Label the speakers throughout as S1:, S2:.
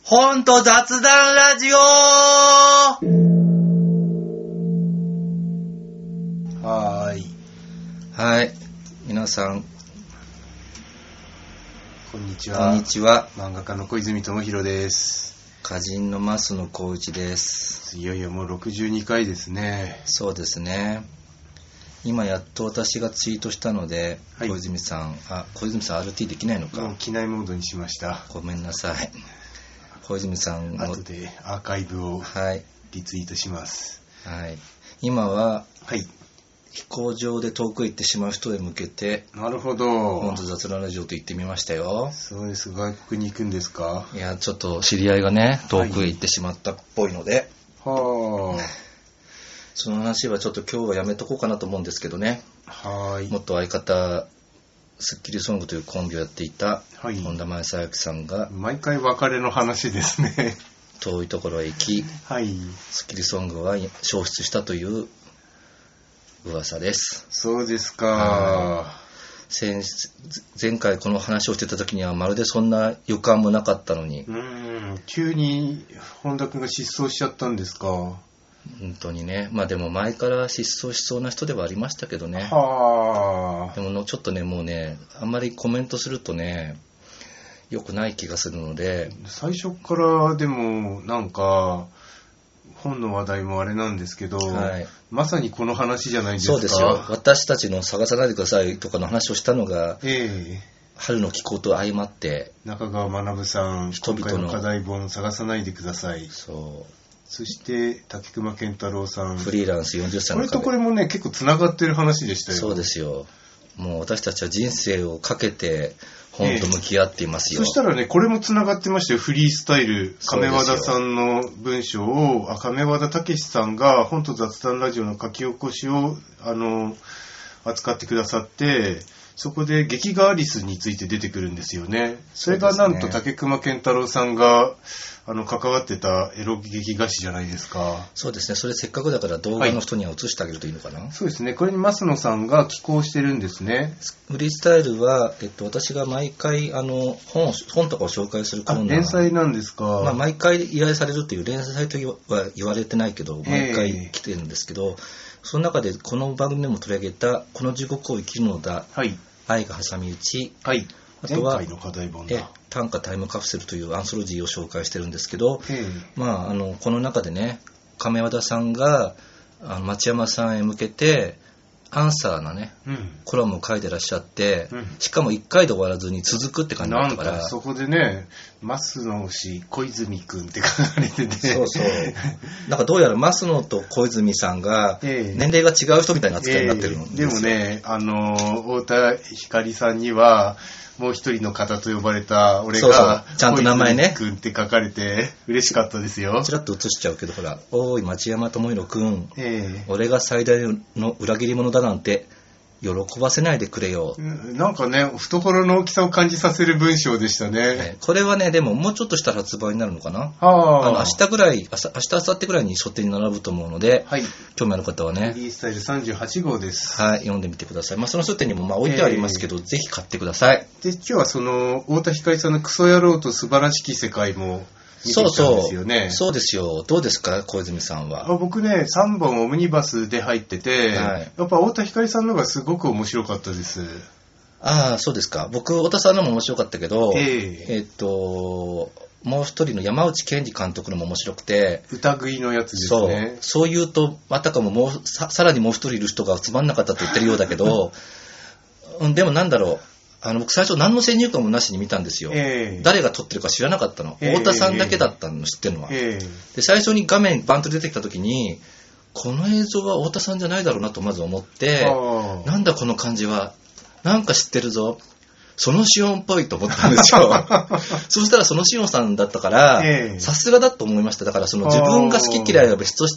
S1: 本と雑談ラジオ。
S2: はい、
S1: 皆さん
S2: こんにちは。漫画家の小泉智弘です。
S1: 歌人の増野光一です。
S2: いよいよもう62回ですね。
S1: そうですね。今やっと私がツイートしたので、はい、小泉さん RT できないのか。
S2: もう機内モードにしました。
S1: ごめんなさい。小泉さんの
S2: 後でアーカイブをリツイートします。
S1: はい。今は、はい、飛行場で遠くへ行ってしまう人へ向けて、
S2: なるほど。
S1: 本当雑談ラジオと言ってみましたよ。
S2: そうです。外国に行くんですか？
S1: いや、ちょっと知り合いがね、遠くへ行ってしまったっぽいので、
S2: はあ。
S1: その話はちょっと今日はやめとこうかなと思うんですけどね。
S2: はい。
S1: 元相方スッキリソングというコンビをやっていた本田前佐明さんが、
S2: 毎回別れの話ですね。
S1: 遠いところへ行き、
S2: はい、
S1: スッキリソングは消失したという噂です。
S2: そうですか。
S1: 前回この話をしてた時にはまるでそんな予感もなかったのに、
S2: 急に本田君が失踪しちゃったんですか？
S1: 本当にね。まあでも前から失踪しそうな人ではありましたけどね。
S2: はあ。
S1: でもちょっとね、もうね、あんまりコメントするとね、良くない気がするので。
S2: 最初からでもなんか本の話題もあれなんですけど、はい、まさにこの話じゃないですか。
S1: そうですよ。私たちの探さないでくださいとかの話をしたのが、春の気候と相まって
S2: 中川学さん、今回の課題本探さないでください。そして竹熊健太郎さん、
S1: フリーランス40歳の
S2: これとこれもね結構つながってる話でしたよ。
S1: そうですよ。もう私たちは人生をかけて本と向き合っていますよ。
S2: そしたらね、これもつながってましたよ。フリースタイル、亀和田さんの文章を亀和田武さんが本と雑談ラジオの書き起こしを扱ってくださって、そこで劇画アリスについて出てくるんですよね。それがなんと竹熊健太郎さんが関わってたエロ劇画誌じゃないですか。
S1: そうですね。それせっかくだから動画の人には映してあげるといいのかな。
S2: そうですね。これに増野さんが寄稿してるんですね。
S1: フリースタイルは、私が毎回本とかを紹介するコーナー。
S2: 連載なんですか。
S1: まあ、毎回依頼されるという連載とは言われてないけど、毎回来てるんですけど、その中でこの番組でも取り上げたこの地獄を生きるのだ、愛が挟み撃ち、あとは
S2: 前回の課題本だ。
S1: 短歌タイムカプセルというアンソロジーを紹介してるんですけど、まあ、この中でね、亀和田さんが町山さんへ向けてアンサーなね、コラムを書いてらっしゃって、しかも1回で終わらずに続くって感じだったから、
S2: なんかそこでね、増野氏小泉くんって書かれてて、
S1: そうなんかどうやら増野と小泉さんが年齢が違う人みたいな扱いになってるんですよ。
S2: でもね、太田光さんにはもう一人の方と呼ばれた俺が
S1: ちゃんと名前ね、
S2: 小泉くんって書かれて嬉しかったですよ。
S1: ちらっと映しちゃうけど、ほら、おーい町山智弘くん、俺が最大の裏切り者だなんて喜ばせないでくれよ。
S2: なんかね、懐の大きさを感じさせる文章でしたね。
S1: これはね、でももうちょっとしたら発売になるのかな。明日ぐらい、明日明後日ぐらいに書店に並ぶと思うので、興味ある方はね、
S2: フリースタイル38号です。
S1: 読んでみてください。まあ、その書店にも置いてありますけど、ぜひ買ってください。
S2: で、今日はその太田光さんのクソ野郎と素晴らしき世界も見てきたんですよね。
S1: そうですよ。どうですか、小泉さんは。
S2: 僕ね、3本オムニバスで入ってて、やっぱ太田光さんの方がすごく面白かったです。
S1: ああ、そうですか。僕、太田さんのも面白かったけど、もう一人の山内健二監督のも面白くて、
S2: 歌食いのやつですね。
S1: そう言うと、あたかもさらにもう一人いる人がつまんなかったと言ってるようだけど、でもなんだろう。僕最初何の先入観もなしに見たんですよ。誰が撮ってるか知らなかったの。太田さんだけだったの、知ってるのは。で、最初に画面バンと出てきた時に、この映像は太田さんじゃないだろうなとまず思って、なんだこの感じは、なんか知ってるぞ。そのシオンっぽいと思ったんですよ。そうしたらそのシオンさんだったから、さすがだと思いました。だからその自分が好き嫌いは別として、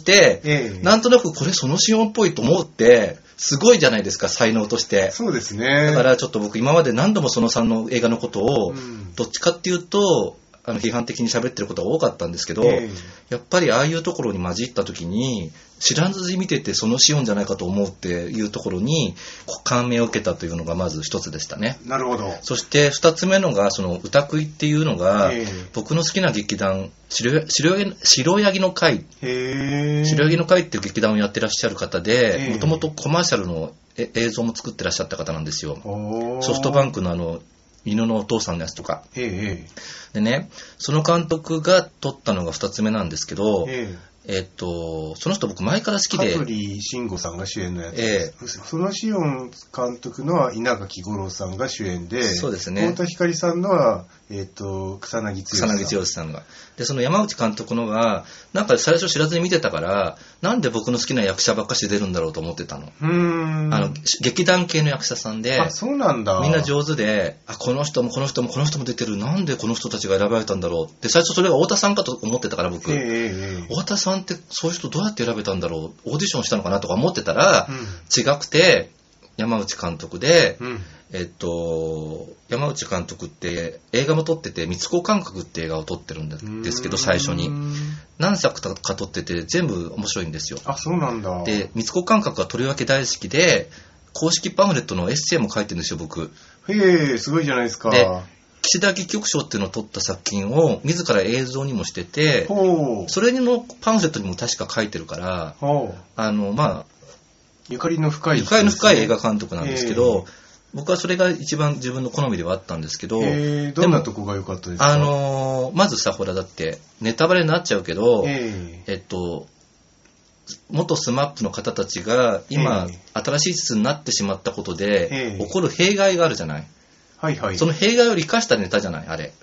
S1: なんとなくこれそのシオンっぽいと思って、すごいじゃないですか、才能として。
S2: そうですね。
S1: だからちょっと僕今まで何度もそのさんの映画のことを、どっちかっていうと、 批判的に喋ってることが多かったんですけど、やっぱりああいうところに混じった時に知らずに見ててそのシオンじゃないかと思うっていうところに感銘を受けたというのがまず一つでしたね。
S2: なるほど。
S1: そして二つ目のがその歌食いっていうのが、僕の好きな劇団白ヤギの会、白ヤギの会っていう劇団をやってらっしゃる方で、もともとコマーシャルの映像も作ってらっしゃった方なんですよ。ソフトバンクの犬のお父さんのやつとか。でね、その監督が撮ったのが2つ目なんですけど、その人僕前から好きで。
S2: 香取慎吾さんが主演のやつです。そのシオン監督のは稲垣吾郎さんが主演で、
S1: そうですね。
S2: 太田光さんのは、草薙剛
S1: さんが。で、その山内監督のが、なんか最初知らずに見てたから、なんで僕の好きな役者ばっかし出るんだろうと思ってたの。劇団系の役者さんで、
S2: そうなんだ。
S1: みんな上手で、この人もこの人もこの人も出てる、なんでこの人たちが選ばれたんだろうって、最初それが太田さんかと思ってたから僕、太田さんってそういう人どうやって選べたんだろう、オーディションしたのかなとか思ってたら、違くて、山内監督で、山内監督って映画も撮ってて、三つ子感覚って映画を撮ってるんですけど、最初に。何作か撮ってて全部面白いんですよ。
S2: そうなんだ。
S1: で、三つ子感覚がとりわけ大好きで、公式パンフレットのエッセイも書いてるんですよ、僕。
S2: すごいじゃないですか。
S1: で、岸田戯曲賞っていうのを撮った作品を自ら映像にもしてて、それのパンフレットにも確か書いてるから、
S2: ゆかりの深い
S1: 映画監督なんですけど、僕はそれが一番自分の好みではあったんですけど、
S2: どんなとこが良かったですか？
S1: まずさ、ほらだってネタバレになっちゃうけど、元スマップの方たちが今、新しい質になってしまったことで、起こる弊害があるじゃない。その弊害を生かしたネタじゃない、あれ。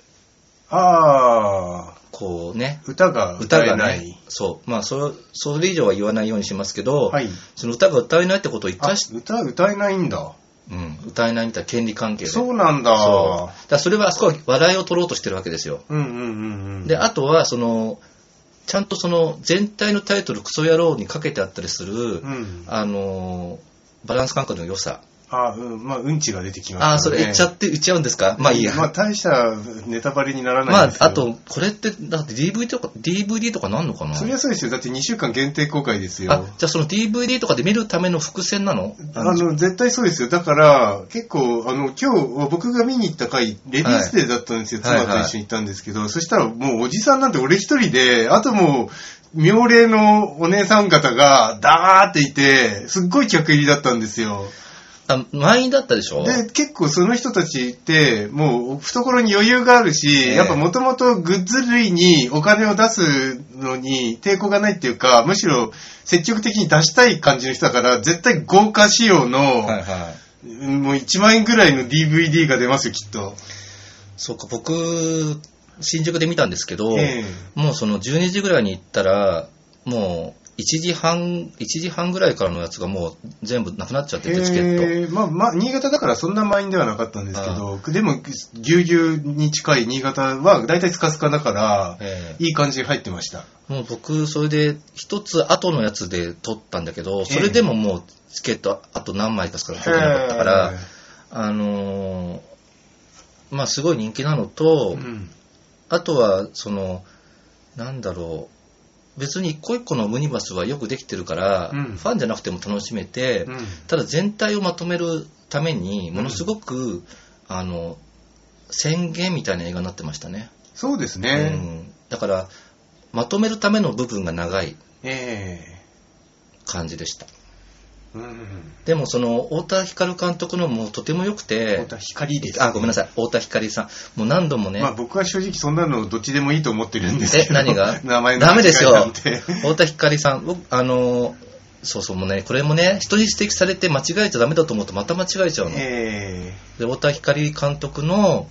S1: こうね。
S2: 歌が歌えない。
S1: ね、そう。それ以上は言わないようにしますけど、その歌が歌えないってことを生かして。
S2: 歌えないんだ。
S1: 歌えないみたいな権利関係で。
S2: そうなんだ。
S1: それはあそこは笑いを取ろうとしてるわけですよ。で、あとは、ちゃんと全体のタイトルクソ野郎にかけてあったりする、バランス感覚の良さ。
S2: うんちが出てきましたね。
S1: それ言っちゃうんですか？いいや。
S2: 大したネタバレにならないですよ。
S1: あと、これって、だって DVD とかなんのかな？
S2: そりゃそうですよ。だって2週間限定公開ですよ。
S1: じゃあその DVD とかで見るための伏線なの？
S2: 絶対そうですよ。だから、結構、今日、僕が見に行った回、レディースデーだったんですよ。妻と一緒に行ったんですけど、そしたらもうおじさんなんて俺一人で、あともう、妙齢のお姉さん方が、ダーっていて、すっごい客入りだったんですよ。
S1: 満員だったでしょ？
S2: で、結構その人たちって、もう懐に余裕があるし、やっぱもともとグッズ類にお金を出すのに抵抗がないっていうか、むしろ積極的に出したい感じの人だから、絶対豪華仕様の、もう1万円ぐらいの DVD が出ますよ、きっと。
S1: そうか、僕、新宿で見たんですけど、もうその12時ぐらいに行ったら、もう、1時半ぐらいからのやつがもう全部なくなっちゃってて、チケッ
S2: ト。新潟だからそんな満員ではなかったんですけど、でも、ぎゅうぎゅうに近い新潟はだいたいスカスカだから、いい感じに入ってました。も
S1: う僕、それで一つ後のやつで撮ったんだけど、それでももうチケットあと何枚かしか取れなかったから、すごい人気なのと、あとは、なんだろう、別に一個一個のムニバスはよくできてるから、ファンじゃなくても楽しめて、ただ全体をまとめるためにものすごく、宣言みたいな映画になってましたね。
S2: そうですね。
S1: だからまとめるための部分が長い感じでした。でも太田光監督のもとても良くて、
S2: 太田光です、ね、
S1: ごめんなさい、太田光さん、もう何度もね、
S2: 僕は正直そんなのどっちでもいいと思ってるんですけど。
S1: 何が
S2: 名前の
S1: ダメですよ。太田光さん、僕そうもうね、これもね、人に指摘されて間違えちゃダメだと思うとまた間違えちゃうの。で、太田光監督の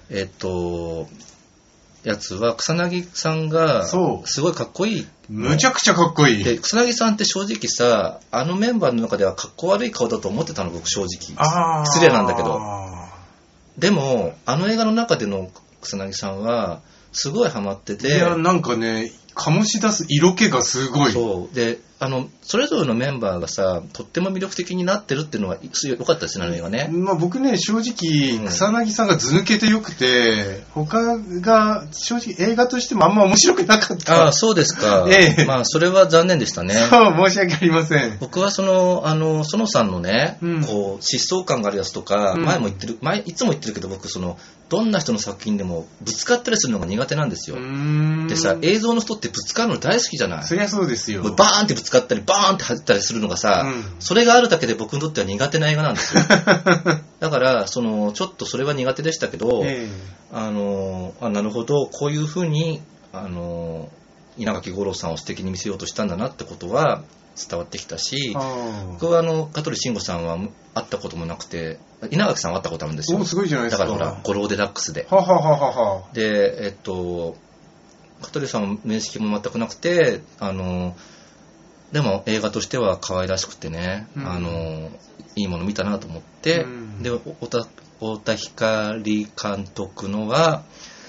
S1: やつは草薙さんがすごいかっこいい。
S2: むちゃくちゃかっこいい。
S1: で、草薙さんって正直さ、メンバーの中ではかっこ悪い顔だと思ってたの、僕正直。失礼なんだけど。でも映画の中での草薙さんはすごいハマってて。
S2: いや、なんかね、 醸し出す色気がすごい。
S1: そう。で、それぞれのメンバーがさ、とっても魅力的になってるっていうのは良かったですね、あの映画ね。
S2: まあ僕ね、正直、草薙さんが図抜けてよくて、他が正直映画としてもあんま面白くなかった。
S1: ああ、そうですか。まあ、それは残念でしたね。
S2: そう、申し訳ありません。
S1: 僕は園さんのね、こう、疾走感があるやつとか、いつも言ってるけど僕、どんな人の作品でもぶつかったりするのが苦手なんですよ。でさ、映像の人ってぶつかるの大好きじゃない。
S2: そりゃそうですよ。
S1: バーンってぶつかったり、バーンって走ったりするのがさ、それがあるだけで僕にとっては苦手な映画なんですよ。だから、ちょっとそれは苦手でしたけど、なるほど、こういうふうに、稲垣吾郎さんを素敵に見せようとしたんだなってことは伝わってきたし、僕は香取慎吾さんは会ったこともなくて、稲垣さんは会ったことあるんですよ。
S2: すごいじゃないですか。
S1: だからほら、ゴローデラックスで。で、香取さんも面識も全くなくて、でも映画としては可愛らしくてね、いいもの見たなと思って、で、太田光監督のは、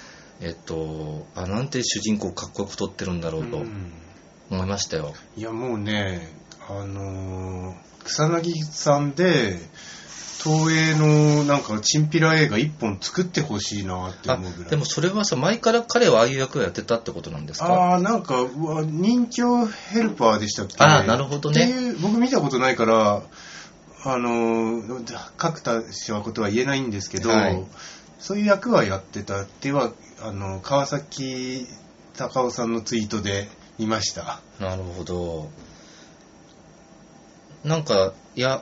S1: なんて主人公かっこよく撮ってるんだろうと思いましたよ。
S2: いやもうね、草薙さんで東映のなんかチンピラ映画一本作ってほしいなって思うぐらい。
S1: でもそれはさ、前から彼はああいう役をやってたってことなんですか？
S2: なんか人情ヘルパーでしたっけ？
S1: なるほどね。
S2: っていう、僕見たことないから各他者はことは言えないんですけど、そういう役はやってたっていうは川崎隆夫さんのツイートで見ました。
S1: なるほど。なんかいや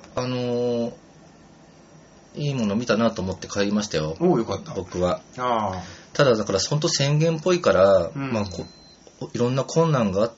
S1: いいもの見たなと思って帰りましたよ。
S2: よかった。
S1: 僕は。ただだから本当宣言っぽいから、いろんな困難があって、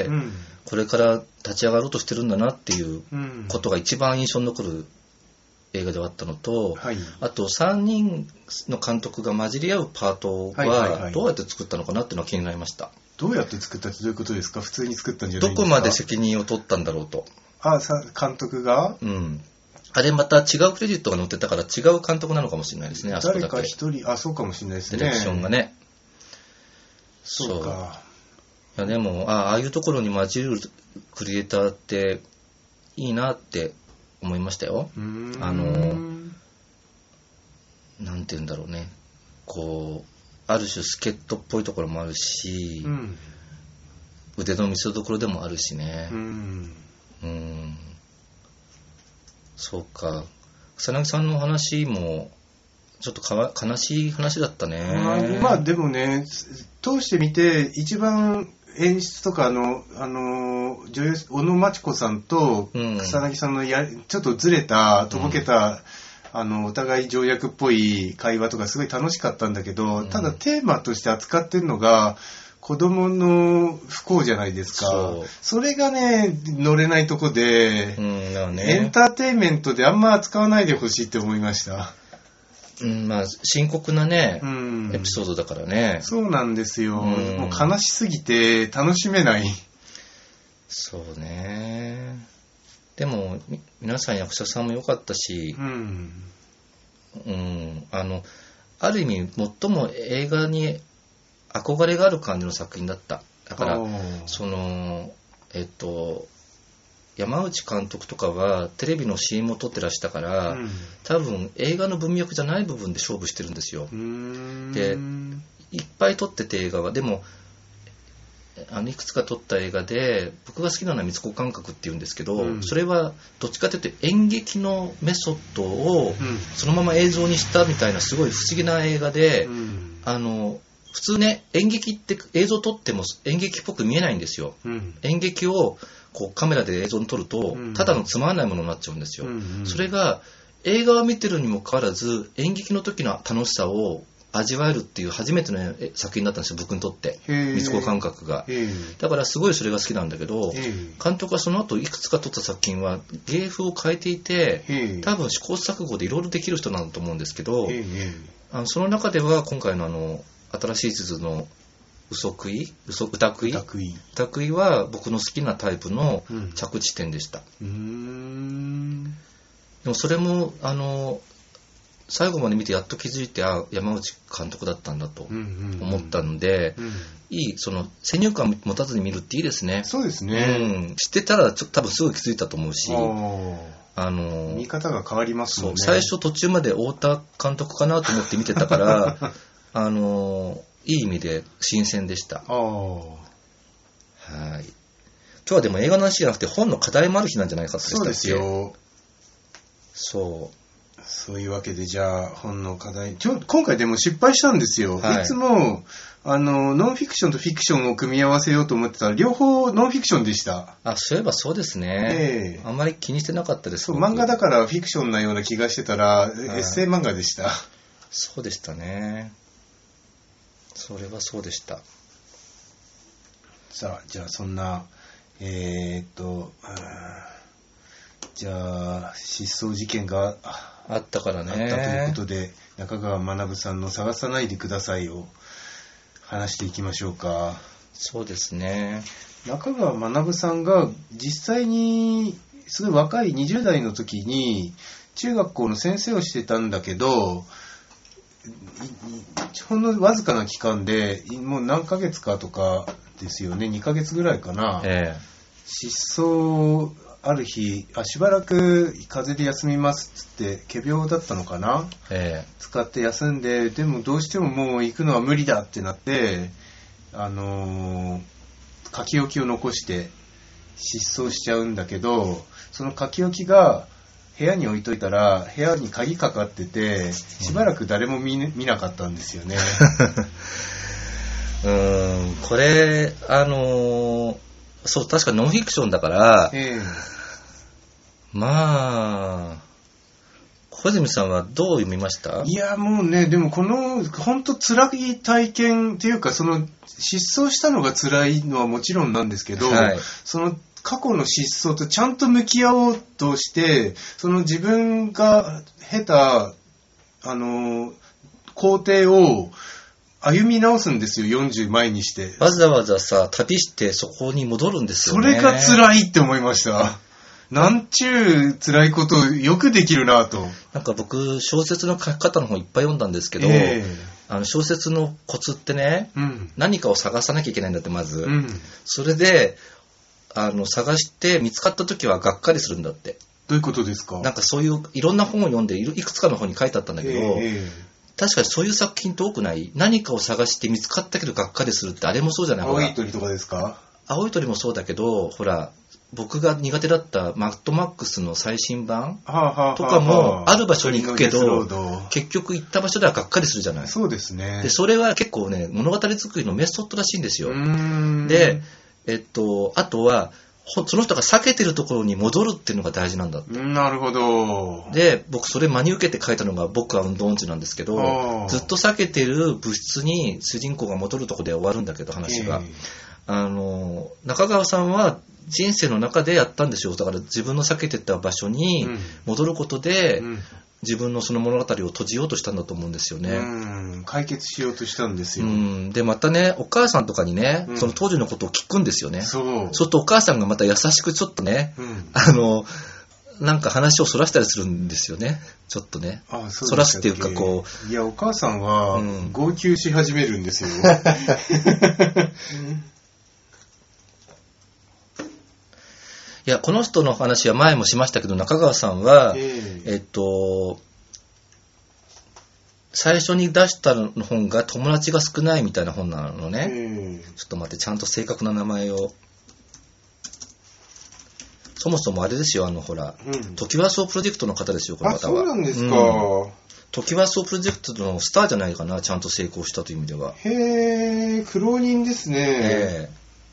S1: これから立ち上がろうとしてるんだなっていうことが一番印象に残る映画ではあったのと、あと3人の監督が混じり合うパートはどうやって作ったのかなっていうのは気になりました。
S2: どうやって作ったってどういうことですか？普通に作ったんじゃないですか？
S1: どこまで責任を取ったんだろうと。
S2: 監督が？
S1: あれまた違うクレジットが載ってたから違う監督なのかもしれないですね。
S2: 誰か一人、そうかもしれないですね。
S1: ディレクションがね。
S2: そうか。
S1: いやでもああいうところに混じるクリエイターっていいなって思いましたよ。なんて言うんだろうね。こうある種助っ人っぽいところもあるし、腕の見せ所でもあるしね。そうか。草薙さんの話もちょっと悲しい話だったね。
S2: でもね、通してみて一番演出とか女優小野真知子さんと草薙さんのちょっとずれたとぼけた、お互い条約っぽい会話とかすごい楽しかったんだけど、ただテーマとして扱ってるのが子供の不幸じゃないですか。それがね、乗れないとこで、エンターテインメントであんま扱わないでほしいって思いました。
S1: 深刻なね、エピソードだからね。
S2: そうなんですよ。もう悲しすぎて楽しめない。
S1: そうね。でも皆さん役者さんも良かったし、ある意味最も映画に憧れがある感じの作品だった。だから山内監督とかはテレビの CM を撮ってらしたから、多分映画の文脈じゃない部分で勝負してるんですよ。で、いっぱい撮ってて映画は。でもいくつか撮った映画で僕が好きなのは三つ子感覚っていうんですけど、それはどっちかというと演劇のメソッドをそのまま映像にしたみたいなすごい不思議な映画で、普通ね、演劇って映像撮っても演劇っぽく見えないんですよ。演劇をこうカメラで映像に撮るとただのつまらないものになっちゃうんですよ。それが映画を見てるにもかかわらず演劇の時の楽しさを味わえるっていう初めての作品だったんですよ、僕にとって。三つ子感覚が。だからすごいそれが好きなんだけど、監督はその後いくつか撮った作品は芸風を変えていて、多分試行錯誤でいろいろできる人なんだと思うんですけど、その中では今回の新しい地図の歌食いは僕の好きなタイプの着地点でした。でもそれも最後まで見てやっと気づいて山内監督だったんだと思ったので、 いい、先入観持たずに見るっていいですね。
S2: そうですね。
S1: 知ってたら多分すぐ気づいたと思うし、
S2: 見方が変わりますもんね。
S1: 最初途中まで太田監督かなと思って見てたから、いい意味で新鮮でした。はい。今日はでも映画の話じゃなくて本の課題もある日なんじゃないかって言ったっけ？
S2: そうですよ。
S1: そう
S2: いうわけで、じゃあ本の課題、今回でも失敗したんですよ。はい、いつもノンフィクションとフィクションを組み合わせようと思ってたら両方ノンフィクションでした。
S1: そういえばそうですね。あんまり気にしてなかったです。
S2: 漫画だからフィクションなような気がしてたら、エッセイ漫画でした。
S1: そうでしたね。それはそうでした。
S2: さあ、じゃあそんなじゃあ失踪事件が
S1: あったからね。
S2: あったということで、中川学さんの探さないでくださいを話していきましょうか。
S1: そうですね。
S2: 中川学さんが実際にすごい若い20代の時に中学校の先生をしてたんだけど、ほんのわずかな期間でもう何ヶ月かとかですよね、2ヶ月ぐらいかな、失踪、ある日しばらく風邪で休みますっつって仮病だったのかな、使って休んで、でもどうしてももう行くのは無理だってなって、書き置きを残して失踪しちゃうんだけど、その書き置きが部屋に置いといたら部屋に鍵かかっててしばらく誰も見なかったんですよね。
S1: これそう、確かノンフィクションだから、まあ小泉さんはどう読みました？
S2: いやもうね、でもこの本当辛い体験っていうか、その失踪したのが辛いのはもちろんなんですけど、その過去の失踪とちゃんと向き合おうとして、その自分が経た工程を歩み直すんですよ、40前にして。
S1: わざわざさ、旅してそこに戻るんですよね。
S2: それが辛いって思いました。なんちゅう辛いことよくできるなと。
S1: なんか僕、小説の書き方の本いっぱい読んだんですけど、小説のコツってね、何かを探さなきゃいけないんだって、まず。それで、探して見つかった時はがっかりするんだって。
S2: どういうことですか？
S1: なんかそういういろんな本を読んで、いくつかの本に書いてあったんだけど、確かにそういう作品って多くない？何かを探して見つかったけどがっかりするってあれもそうじゃない？
S2: 青い鳥とかですか？
S1: 青い鳥もそうだけど、ほら、僕が苦手だったマッドマックスの最新版とかもある場所に行くけど、結局行った場所ではがっかりするじゃない？
S2: そうですね。
S1: で、それは結構ね、物語作りのメソッドらしいんですよ。で、あとは、その人が避けてるところに戻るっていうのが大事なんだって。
S2: なるほど。
S1: で、僕それ真に受けて書いたのが僕は運動音痴なんですけど、ずっと避けてる物質に主人公が戻るところで終わるんだけど、話が。中川さんは人生の中でやったんでしょう。だから自分の避けてた場所に戻ることで、自分のその物語を閉じようとしたんだと思うんですよね。
S2: 解決しようとしたんですよ。
S1: で、またね、お母さんとかにね、その当時のことを聞くんですよね。そうするとお母さんがまた優しくちょっとね、なんか話をそらしたりするんですよね。ちょっとね。そらすっていうかこう。
S2: いや、お母さんは号泣し始めるんですよ。
S1: いや、この人の話は前もしましたけど、中川さんは、最初に出した本が友達が少ないみたいな本なのね。ちょっと待って、ちゃんと正確な名前を。そもそもあれですよ、ほら、トキワ荘プロジェクトの方ですよ、この方は。
S2: そうなんですか。
S1: トキワ荘プロジェクトのスターじゃないかな、ちゃんと成功したという意味では。
S2: 苦労人ですね。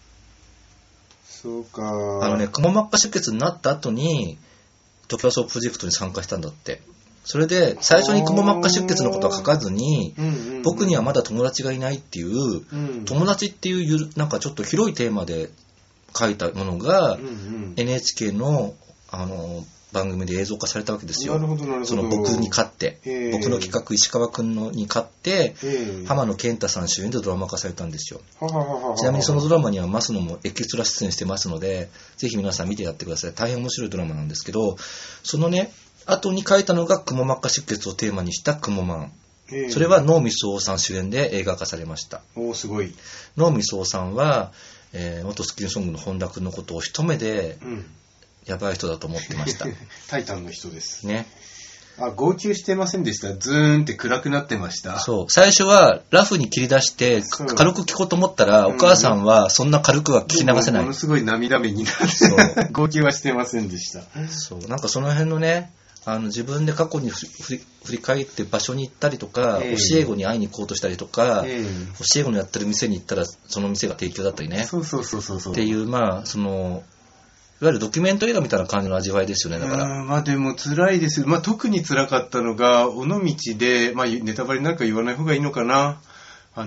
S2: そうか。
S1: くも膜下出血になった後に、トキワ荘プロジェクトに参加したんだって。それで、最初にくも膜下出血のことは書かずに、僕にはまだ友達がいないっていう、友達っていう、なんかちょっと広いテーマで書いたものが、NHK の、番組で映像化されたわけですよ。
S2: なるほどなるほど。
S1: その僕に勝って、僕の企画石川くんのに勝って、浜野健太さん主演でドラマ化されたんですよ。ちなみにそのドラマには増野もエキストラ出演してますので、ぜひ皆さん見てやってください。大変面白いドラマなんですけど、そのね、後に書いたのがくも膜下出血をテーマにしたくもマン。 それは能見総さん主演で映画化されました。
S2: おー、すごい。
S1: 能見総さんは、元スッキリソングの本田君のことを一目で、やばい人だと思ってました。
S2: タイタンの人です
S1: ね。
S2: 号泣してませんでした。ズーンって暗くなってました。
S1: そう。最初はラフに切り出して軽く聞こうと思ったら、お母さんはそんな軽くは聞き流せない。
S2: ものすごい涙目になって号泣はしてませんでした。
S1: そう。なんかその辺のね、自分で過去に振り返って場所に行ったりとか、教え子に会いに行こうとしたりとか、教え子のやってる店に行ったらその店が提供だったりね。
S2: そう
S1: っていう、まあいわゆるドキュメント映画みたいな感じの味わいですよね、だから。
S2: まあでも辛いですよ。まあ特に辛かったのが、尾道で、まあネタバレなんか言わない方がいいのかな。あ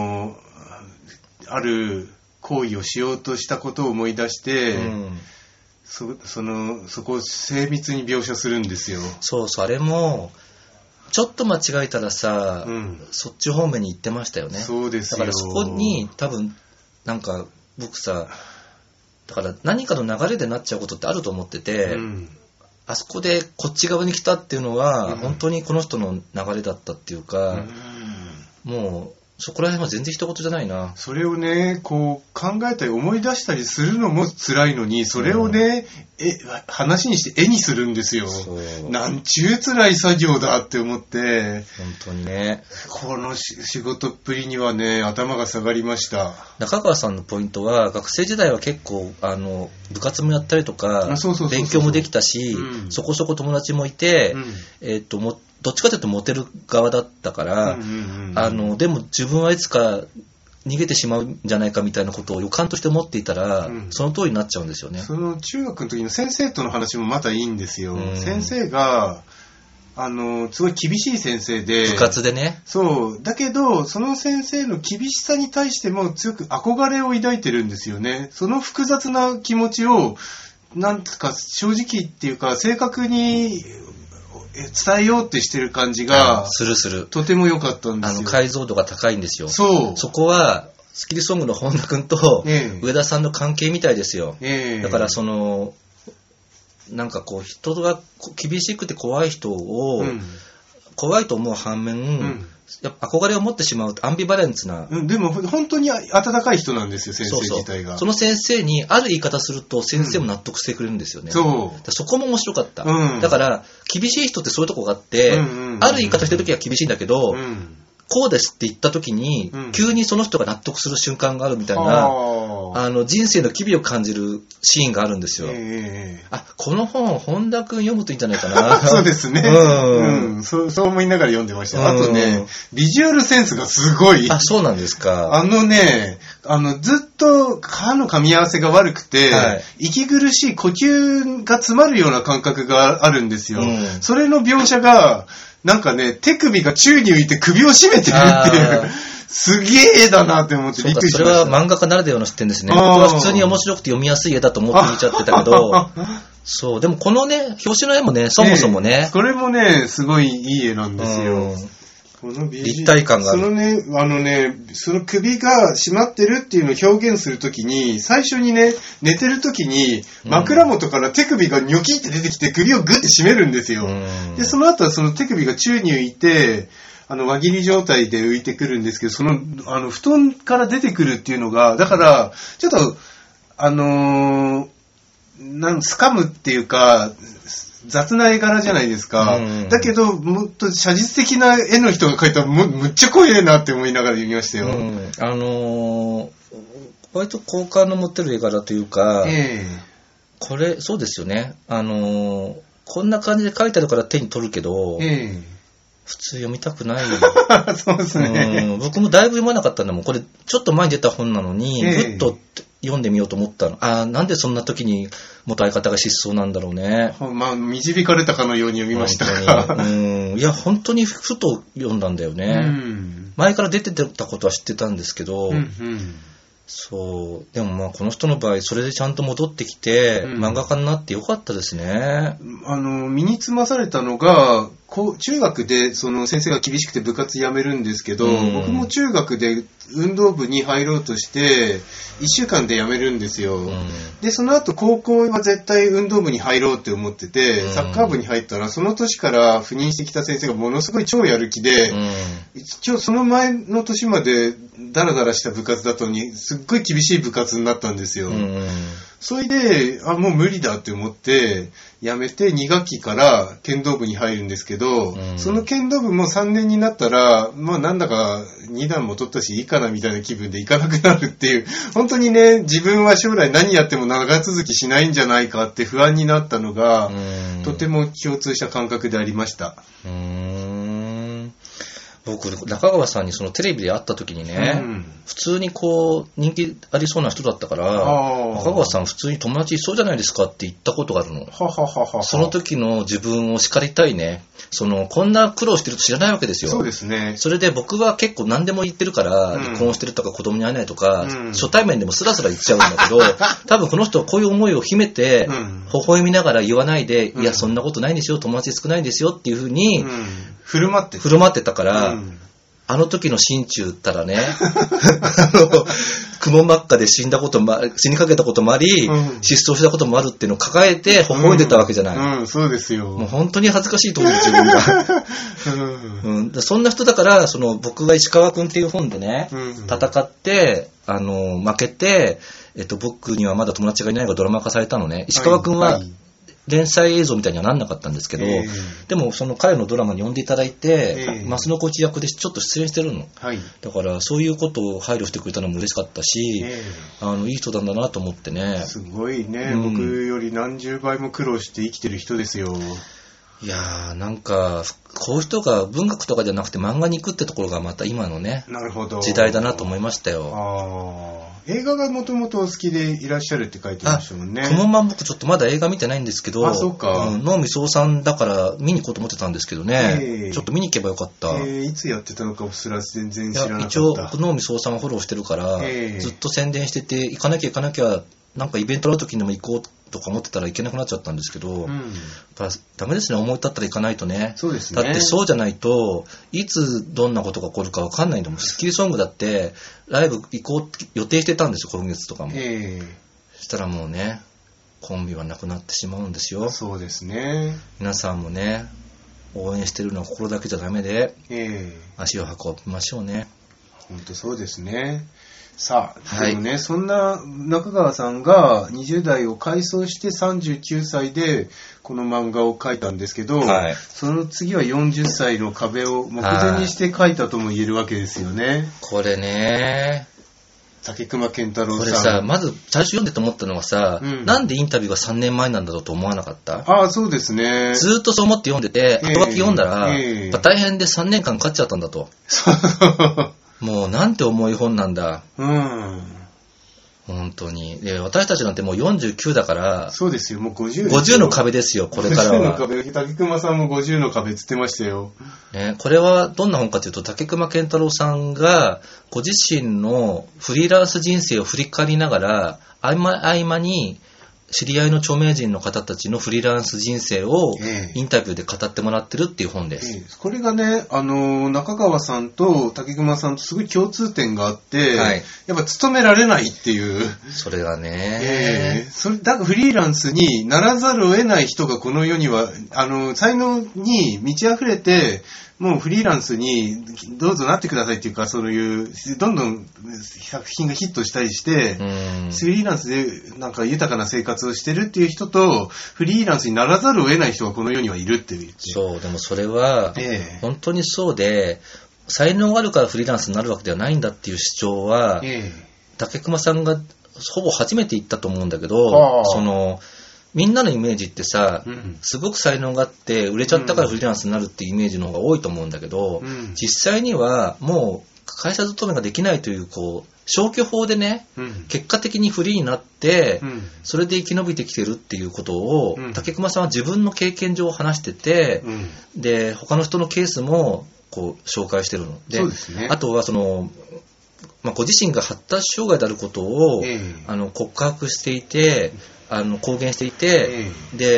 S2: る行為をしようとしたことを思い出して、そこを精密に描写するんですよ。
S1: そうそう、あれも、ちょっと間違えたらさ、そっち方面に行ってましたよね。
S2: そうですよ。
S1: だからそこに多分、なんか僕さ、だから何かの流れでなっちゃうことってあると思ってて、あそこでこっち側に来たっていうのは、本当にこの人の流れだったっていうか、もうそこら辺は全然一言じゃないな。
S2: それをね、こう考えたり思い出したりするのも辛いのに、それをね、話にして絵にするんですよ。なんちゅう辛い作業だって思って、
S1: 本当にね。
S2: この仕事っぷりにはね、頭が下がりました。
S1: 中川さんのポイントは、学生時代は結構部活もやったりとか、勉強もできたし、そこそこ友達もいて、どっちかというとモテる側だったから、でも自分はいつか逃げてしまうんじゃないかみたいなことを予感として思っていたら、その通りになっちゃうんですよね。
S2: その中学の時の先生との話もまたいいんですよ。先生がすごい厳しい先生で、
S1: 部活でね。
S2: そう。だけど、その先生の厳しさに対しても強く憧れを抱いてるんですよね。その複雑な気持ちを、なんか正直っていうか、正確に伝えようってしてる感じが、
S1: する。
S2: とても良かったんですよ。
S1: 解像度が高いんですよ。
S2: そ
S1: こは、スキルソングの本田君と上田さんの関係みたいですよ。だからなんかこう人が厳しくて怖い人を、怖いと思う反面、やっぱ憧れを持ってしまうアンビバレンツな、
S2: でも本当に温かい人なんですよ、先生自体が。
S1: その先生にある言い方すると先生も納得してくれるんですよね。そこも面白かった。だから厳しい人ってそういうとこがあって、ある言い方してるときは厳しいんだけど、こうですって言ったときに、急にその人が納得する瞬間があるみたいな、人生の機微を感じるシーンがあるんですよ。この本、本田くん読むといいんじゃないかな。
S2: そうですね。そう思いながら読んでました。あとね、ビジュアルセンスがすごい。
S1: そうなんですか。
S2: ずっと歯の噛み合わせが悪くて、息苦しい呼吸が詰まるような感覚があるんですよ。それの描写が、なんかね、手首が宙に浮いて首を絞めてるっていう、すげえ絵だなって思ってびっくりしました。
S1: それは漫画家ならではの視点ですね。僕は普通に面白くて読みやすい絵だと思って見ちゃってたけど、そう、でもこのね、表紙の絵もね、そもそもね。
S2: これもね、すごいいい絵なんですよ。
S1: 立体感がある。
S2: その首が締まってるっていうのを表現するときに、最初にね、寝てるときに、枕元から手首がニョキって出てきて首をグッて締めるんですよ。で、その後はその手首が宙に浮いて、輪切り状態で浮いてくるんですけど、布団から出てくるっていうのが、だから、ちょっと、スカムっていうか、雑な絵柄じゃないですか。だけど、もっと写実的な絵の人が描いたらむっちゃ濃い絵なって思いながら読みましたよ。
S1: 割と好感の持ってる絵柄というか、これ、そうですよね。こんな感じで描いてあるから手に取るけど、普通読みたくない。
S2: そうですね。
S1: 僕もだいぶ読まなかったんだもん。これ、ちょっと前に出た本なのに、ぐっと読んでみようと思ったの。なんでそんな時に元相方が失踪なんだろうね。
S2: 導かれたかのように読みましたか。
S1: いや、本当にふと読んだんだよね。前から出てたことは知ってたんですけど、そう。でもこの人の場合、それでちゃんと戻ってきて、漫画家になってよかったですね。
S2: 身につまされたのが、 中学でその先生が厳しくて部活辞めるんですけど、僕も中学で運動部に入ろうとして1週間で辞めるんですよ。でその後高校は絶対運動部に入ろうって思ってて、サッカー部に入ったらその年から赴任してきた先生がものすごい超やる気で、一応その前の年までダラダラした部活だったのにすっごい厳しい部活になったんですよ。それでもう無理だって思って辞めて2学期から剣道部に入るんですけど、その剣道部も3年になったらなんだか2段も取ったしいいかなみたいな気分で行かなくなるっていう、本当にね、自分は将来何やっても長続きしないんじゃないかって不安になったのがとても共通した感覚でありました。
S1: 僕、中川さんにそのテレビで会った時にね、普通にこう人気ありそうな人だったから、中川さん普通に友達いそうじゃないですかって言ったことがあるの。その時の自分を叱りたいね。こんな苦労してると知らないわけですよ。
S2: そうですね。
S1: それで僕は結構何でも言ってるから、離婚してるとか子供に会えないとか、初対面でもスラスラ言っちゃうんだけど、多分この人はこういう思いを秘めて、微笑みながら言わないで、いやそんなことないんですよ、友達少ないんですよっていうふうに、
S2: 振る舞
S1: ってたから、あの時の心中ったらね、雲真っ赤で死にかけたこともあり、失踪したこともあるっていうのを抱えて微笑んでたわけじゃない。
S2: そうですよ。
S1: もう本当に恥ずかしいと思う、自分が。そんな人だから、僕が石川くんっていう本でね、戦って、負けて、僕にはまだ友達がいないがドラマ化されたのね。石川くんは、連載映像みたいにはなんなかったんですけど、でもその彼のドラマに呼んでいただいて、マスのコーチ役でちょっと出演してるの、だからそういうことを配慮してくれたのも嬉しかったし、いい人なんだなと思ってね。
S2: すごいね、僕より何十倍も苦労して生きてる人ですよ。
S1: いやー、なんかこういう人が文学とかじゃなくて漫画に行くってところがまた今のね、
S2: なるほど、
S1: 時代だなと思いましたよ。
S2: 映画がもともとお好きでいらっしゃるって書いてましたもんね。
S1: 雲間僕ちょっとまだ映画見てないんですけど、
S2: そうか、
S1: 能見総さんだから見に行こうと思ってたんですけどね、ちょっと見に行けばよかった。
S2: いつやってたのかすら全然知らなかった。
S1: 一応能見総さんをフォローしてるから、ずっと宣伝してて行かなきゃなんかイベントの時にも行こうとか思ってたら行けなくなっちゃったんですけど、ダメですね、思い立ったら行かないとね。
S2: そうですね。
S1: だってそうじゃないといつどんなことが起こるか分かんないんだもん。スッキリソングだってライブ行こうって予定してたんですよ、今月とかも。そしたらもうね、コンビはなくなってしまうんですよ。
S2: そうですね。
S1: 皆さんもね、応援してるのは心だけじゃダメで、足を運びましょうね。
S2: 本当そうですね。さあ、でもね、そんな中川さんが20代を改装して39歳でこの漫画を描いたんですけど、その次は40歳の壁を目前にして描いたとも言えるわけですよね。
S1: これね、
S2: 竹熊健太郎さん。
S1: これさ、まず最初読んでて思ったのはさ、なんでインタビューが3年前なんだろうと思わなかった？
S2: そうですね。
S1: ずっとそう思って読んでて、後書き読んだら、やっぱ大変で3年間かかっちゃったんだと。もうなんて重い本なんだ。本当に。で、私たちなんてもう49だから。
S2: そうですよ、もう50。
S1: 50の壁ですよ、これからは。
S2: 50の壁。竹熊さんも50の壁つってましたよ。
S1: ね、これはどんな本かというと、竹熊健太郎さんがご自身のフリーランス人生を振り返りながら、合間に知り合いの著名人の方たちのフリーランス人生をインタビューで語ってもらってるっていう本です。
S2: これがね、中川さんと竹熊さんとすごい共通点があって、やっぱ勤められないっていう。
S1: それがね、
S2: だからフリーランスにならざるを得ない人がこの世には、才能に満ち溢れて、もうフリーランスにどうぞなってくださいっていうか、そういうどんどん作品がヒットしたりして、フリーランスでなんか豊かな生活をしてるっていう人と、フリーランスにならざるを得ない人がこの世にはいるっていう。
S1: そう、でもそれは本当にそうで、才能があるからフリーランスになるわけではないんだっていう主張は、竹熊さんがほぼ初めて言ったと思うんだけど、みんなのイメージってさ、すごく才能があって売れちゃったからフリーランスになるっていうイメージの方が多いと思うんだけど、実際にはもう会社勤めができないという消去法でね、結果的にフリーになって、それで生き延びてきてるっていうことを、竹熊さんは自分の経験上話してて、で他の人のケースも紹介してるので、あとはご自身が発達障害であることを、告白していて、公言していて、で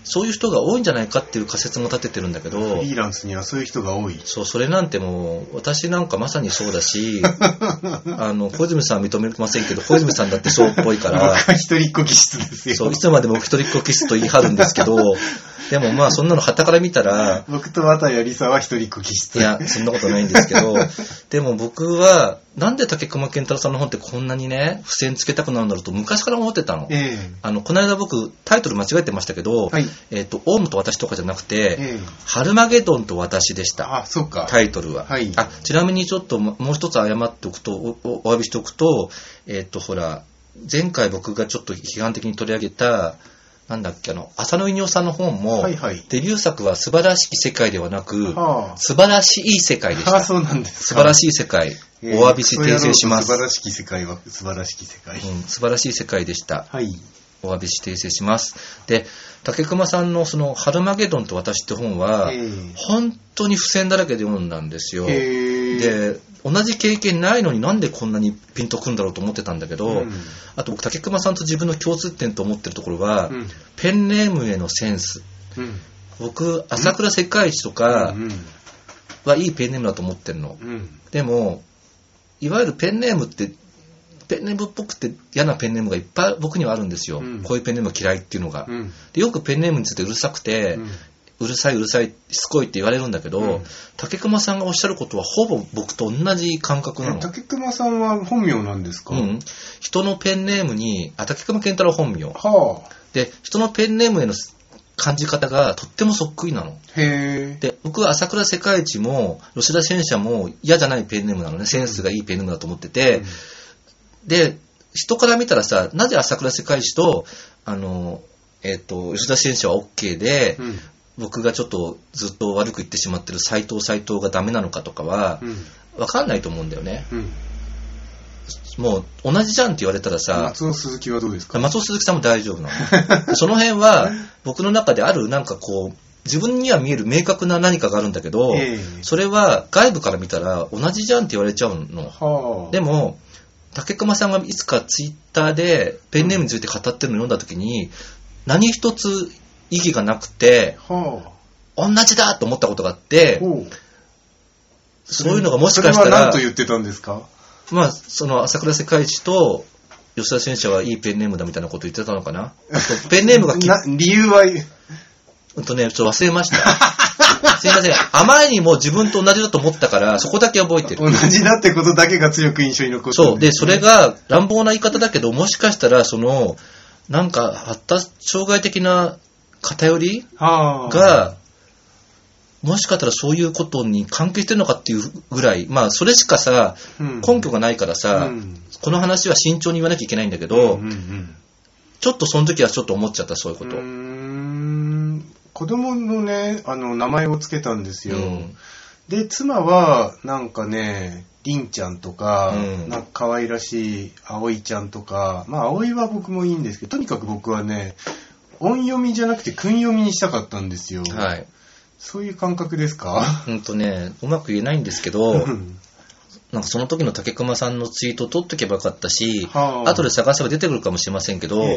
S1: そういう人が多いんじゃないかっていう仮説も立ててるんだけど、
S2: フリーランスにはそういう人が多い。
S1: そう、それなんてもう、私なんかまさにそうだし、小泉さんは認めませんけど、小泉さんだってそうっぽいから、
S2: 僕は一人っ子気質ですよ。
S1: そう、いつまでも一人っ子気質と言い張るんですけど、でもまあそんなの傍から見たら、
S2: 僕と綿谷りさは一人っ子気質。
S1: いや、そんなことないんですけど、でも僕は、なんで竹熊健太郎さんの本ってこんなにね、付箋つけたくなるんだろうと昔から思ってたの。この間僕、タイトル間違えてましたけど、はい、オウムと私とかじゃなくて、ハルマゲドンと私でした。
S2: あ、そうか。
S1: タイトルは。はい、ちなみにちょっともう一つ謝っておくと、お詫びしておくと、ほら、前回僕がちょっと批判的に取り上げた、なんだっけ、浅野稲夫さんの本も、はいはい、デビュー作は素晴らしき世界ではなく、素晴らしい世界でした。
S2: そうなんですか。
S1: 素晴らしい世界。お詫びし訂正します。
S2: 素晴らしき世界は素晴らしき世界。
S1: 素晴らしい世界でした。
S2: はい。
S1: お詫びし訂正します。で、竹熊さんのその、ハルマゲドンと私って本は、本当に付箋だらけで読んだんですよ。で、同じ経験ないのになんでこんなにピンとくるんだろうと思ってたんだけど、あと僕、竹熊さんと自分の共通点と思ってるところは、ペンネームへのセンス。僕、朝倉世界一とかはいいペンネームだと思ってるの。でも、いわゆるペンネームって、ペンネームっぽくて嫌なペンネームがいっぱい僕にはあるんですよ。こういうペンネーム嫌いっていうのが。でよくペンネームについてうるさくて、うるさい、しつこいって言われるんだけど、竹熊さんがおっしゃることはほぼ僕と同じ感覚なの。
S2: 竹熊さんは本名なんですか？
S1: 人のペンネームに、竹熊健太郎本名。で、人のペンネームへの感じ方がとってもそっくりなの。で、僕は朝倉世界一も吉田戦車も嫌じゃないペンネームなのね。センスがいいペンネームだと思ってて、で、人から見たらさ、なぜ朝倉世界一と、吉田戦車は OK で、僕がちょっとずっと悪く言ってしまってる斎藤がダメなのかとかは、わかんないと思うんだよね。もう同じじゃんって言われたらさ、
S2: 松尾鈴木はどうですか？
S1: 松尾鈴木さんも大丈夫なの。その辺は僕の中であるなんかこう、自分には見える明確な何かがあるんだけど、それは外部から見たら同じじゃんって言われちゃうの。でも、竹熊さんがいつかツイッターでペンネームについて語ってるのを読んだときに、何一つ意義がなくて、同じだと思ったことがあって、そういうのがもしかしたら、
S2: それは何と言ってたんですか？
S1: まあ、その朝倉世界一と吉田戦車はいいペンネームだみたいなこと言ってたのかな。あとペンネームが
S2: 理由は
S1: ちょっと忘れました。すいません。あまりにも自分と同じだと思ったから、そこだけ覚えてる。
S2: 同じだってことだけが強く印象に残ってる。
S1: そう。で、それが乱暴な言い方だけど、もしかしたら、なんか発達障害的な偏りが、もしかしたらそういうことに関係してるのかっていうぐらい、まあ、それしかさ、根拠がないからさ、この話は慎重に言わなきゃいけないんだけど、ちょっとその時はちょっと思っちゃった、そういうこと。
S2: 子供のね、名前をつけたんですよ。で、妻は、なんかね、りんちゃんとか、なんか可愛らしい葵ちゃんとか、まあ、葵は僕もいいんですけど、とにかく僕はね、音読みじゃなくて訓読みにしたかったんですよ。はい。そういう感覚ですか？
S1: うまく言えないんですけど、なんかその時の竹熊さんのツイートを取っとけばよかったし、後で探せば出てくるかもしれませんけど、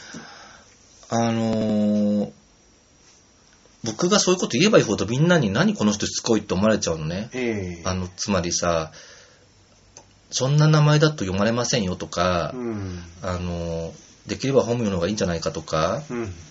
S1: 僕がそういうこと言えばいいほどみんなに何この人しつこいって思われちゃうのね。つまりさ、そんな名前だと読まれませんよとか、できれば本名の方がいいんじゃないかとか、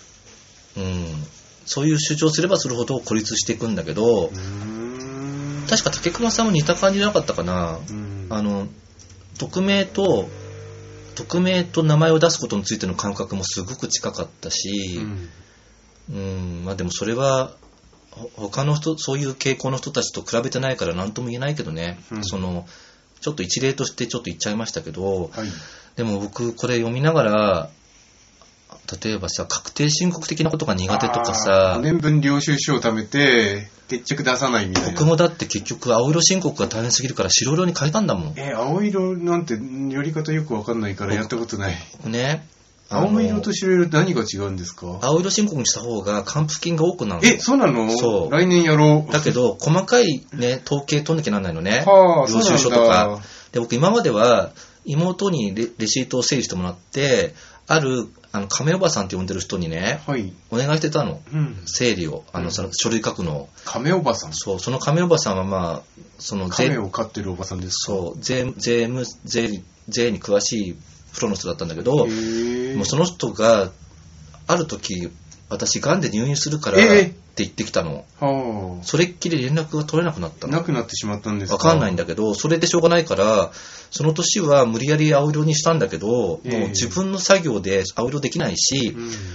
S1: そういう主張すればするほど孤立していくんだけど、確か竹熊さんも似た感じじゃなかったかな。匿名と名前を出すことについての感覚もすごく近かったし、まあでもそれは他の人、そういう傾向の人たちと比べてないから何とも言えないけどね、ちょっと一例としてちょっと言っちゃいましたけど、でも僕これ読みながら、例えばさ、確定申告的なことが苦手とかさ、
S2: 年分領収書を貯めて決着出さないみたいな。
S1: 僕もだって結局青色申告が大変すぎるから白色に変えたんだもん。
S2: 青色なんてやり方よくわかんないからやったことない。
S1: ね。
S2: 青色と白色って何が違うんですか？
S1: 青色申告にした方が還付金が多くなるの。
S2: そうなの？
S1: そう。
S2: 来年やろう。
S1: だけど細かいね統計取んなきゃなんないのね。領収書とか。で僕今までは妹にレシートを整理してもらって、 ある、亀おばさんって呼んでる人にね、
S2: はい、
S1: お願いしてたの。
S2: うん、
S1: 整理を、その書類書くのを。
S2: 亀おばさん？
S1: そう、その亀おばさんはまあ、
S2: 亀を飼ってるおばさんですか？
S1: そう、税に詳しいプロの人だったんだけど、もうその人が、ある時、私、癌で入院するからって言ってきたの。それっきり連絡が取れなくなったの。
S2: なくなってしまったんですか？
S1: わかんないんだけど、それでしょうがないから、その年は無理やり青色にしたんだけど、もう自分の作業で青色できないし、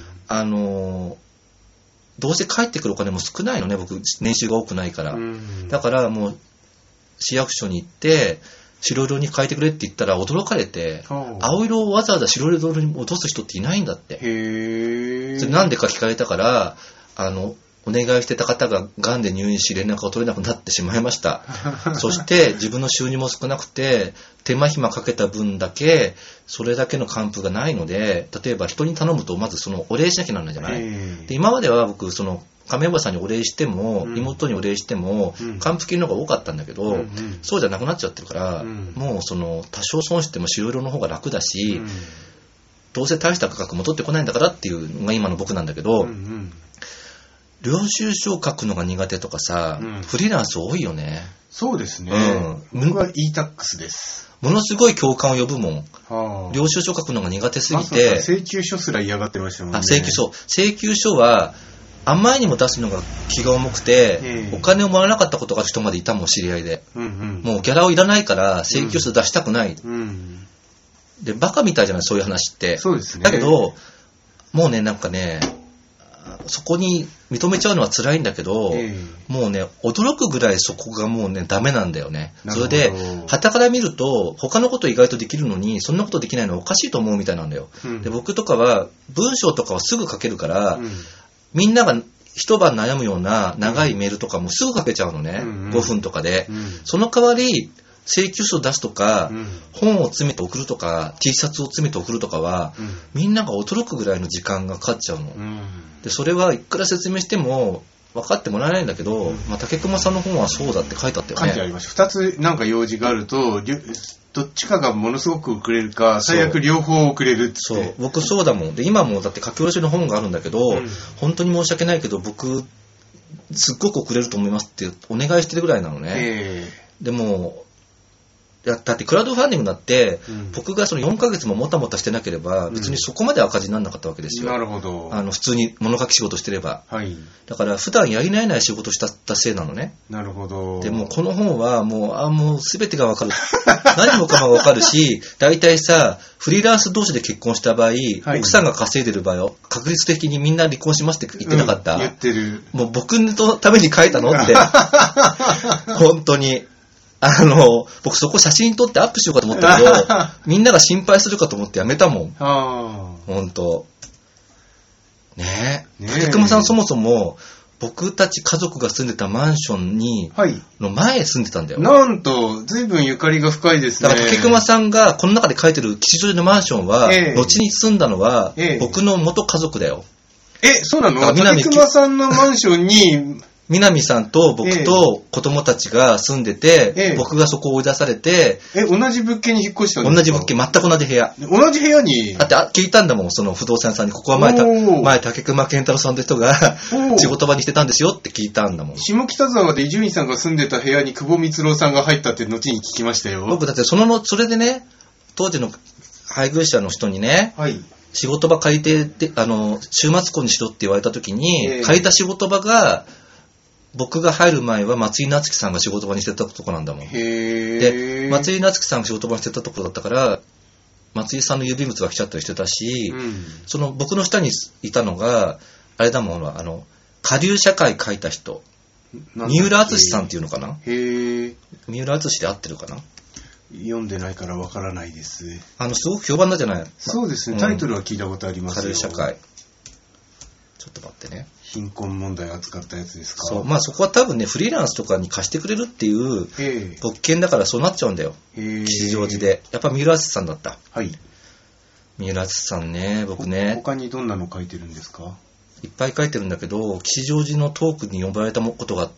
S1: どうせ帰ってくるお金も少ないのね、僕、年収が多くないから。だからもう、市役所に行って、白色に変えてくれって言ったら驚かれて、青色をわざわざ白色に戻す人っていないんだって。それなんでか聞かれたから、お願いしてた方が癌で入院し連絡が取れなくなってしまいました。そして自分の収入も少なくて、手間暇かけた分だけ、それだけの還付がないので、例えば人に頼むとまずそのお礼しなきゃならないじゃない。で今までは僕、亀おばさんにお礼しても、妹にお礼しても、還付金の方が多かったんだけど、そうじゃなくなっちゃってるから、もう多少損しても白色の方が楽だし、どうせ大した価格戻ってこないんだからっていうのが今の僕なんだけど、領収書を書くのが苦手とかさ、フリーランス多いよね。
S2: そうですね。僕は e-tax です。
S1: ものすごい共感を呼ぶもん。領収書書くのが苦手すぎて。
S2: 請求書すら嫌がってましたもんね。
S1: 請求書は、あまりにも出すのが気が重くて、お金をもらわなかったことがある人までいたもん、知り合いで。もうギャラをいらないから請求書出したくない。で、バカみたいじゃない、そういう話って。
S2: そうですね。
S1: だけど、もうね、なんかね、そこに認めちゃうのは辛いんだけど、もうね、驚くぐらいそこがもうね、ダメなんだよね。それで、傍から見ると、他のこと意外とできるのに、そんなことできないのはおかしいと思うみたいなんだよ。で、僕とかは、文章とかはすぐ書けるから、みんなが一晩悩むような長いメールとかもすぐ書けちゃうのね。5分とかで。その代わり、請求書を出すとか、本を詰めて送るとか、T シャツを詰めて送るとかは、みんなが驚くぐらいの時間がかかっちゃうの。で、それはいくら説明しても分かってもらえないんだけど、竹熊さんの本はそうだって書いてあったよね。
S2: 書いてありました。2つなんか用事があると、どっちかがものすごく遅れるか、最悪両方遅れるって。
S1: そう、僕そうだもん。で、今もだって書き下ろしの本があるんだけど、本当に申し訳ないけど、僕、すっごく遅れると思いますってお願いしてるぐらいなのね。でも、だってクラウドファンディングだって、僕がその4ヶ月ももたもたしてなければ、別にそこまで赤字にならなかったわけですよ。
S2: なるほど。
S1: 普通に物書き仕事してれば。だから普段やり慣れない仕事したせいなのね。
S2: なるほど。
S1: でもこの本はもう全てがわかる。何もかもわかるし、大体さ、フリーランス同士で結婚した場合、奥さんが稼いでる場合は、確率的にみんな離婚しますって言ってなかった？
S2: 言ってる。
S1: もう僕のために書いたのって。本当に。僕そこ写真撮ってアップしようかと思ったけど、みんなが心配するかと思ってやめたもん。ほんと。ねえ。竹熊さんそもそも、僕たち家族が住んでたマンションの前住んでたんだよ。
S2: なんと、随分ゆかりが深いですね。
S1: だから竹熊さんがこの中で書いてる吉祥寺のマンションは、後に住んだのは、僕の元家族だよ。
S2: そうなの？竹熊さんのマンションに、
S1: 南さんと僕と子供たちが住んでて、僕がそこを追い出されて、
S2: 同じ物件に引っ越したんですか？
S1: 同じ物件、全く同じ部屋。
S2: 同じ部屋に？
S1: だって聞いたんだもん、その不動産屋さんに、ここは前竹熊健太郎さんって人が仕事場にしてたんですよって聞いたんだもん。
S2: 下北沢で伊集院さんが住んでた部屋に久保光郎さんが入ったって後に聞きましたよ。
S1: 僕だってそれでね、当時の配偶者の人にね、仕事場借りて、週末婚にしろって言われた時に、借りた仕事場が、僕が入る前は松井夏樹さんが仕事場にしてたとこなんだもん。で、松井夏樹さんが仕事場にしてたところだったから、松井さんの郵便物が来ちゃったりしてたし、その僕の下にいたのが、あれだもん、下流社会書いた人、三浦敦さんっていうのかな？三浦敦で合ってるかな？
S2: 読んでないからわからないです。
S1: すごく評判なんじゃない？
S2: そうですね、タイトルは聞いたことありますよ。
S1: 下流社会。ちょっと待ってね。
S2: 貧困問題扱ったやつですか？
S1: そう。そこは多分ね、フリーランスとかに貸してくれるっていう物件だからそうなっちゃうんだよ。吉祥寺で。やっぱ三浦敦さんだった。三浦敦さんね、僕ね。
S2: 他にどんなの書いてるんですか？
S1: いっぱい書いてるんだけど、吉祥寺のトークに呼ばれたことがあって、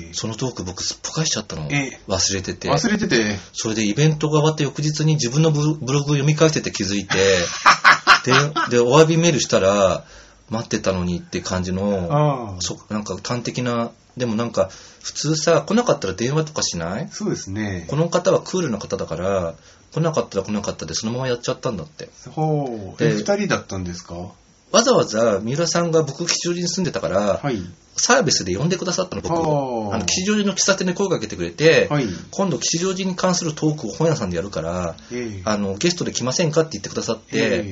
S1: そのトーク僕すっぽかしちゃったの。忘れてて。それでイベントが終わって翌日に自分のブログ読み返してて気づいて、 で、お詫びメールしたら、待ってたのにって感じの、なんか端的な、でもなんか、普通さ、来なかったら電話とかしない？
S2: そうですね。
S1: この方はクールな方だから、来なかったら来なかったで、そのままやっちゃったんだって。
S2: ほう。2人だったんですか？
S1: わざわざ三浦さんが僕、吉祥寺に住んでたから、はい、サービスで呼んでくださったの、僕を。吉祥寺の喫茶店で声かけてくれて、はい、今度吉祥寺に関するトークを本屋さんでやるから、ゲストで来ませんかって言ってくださって、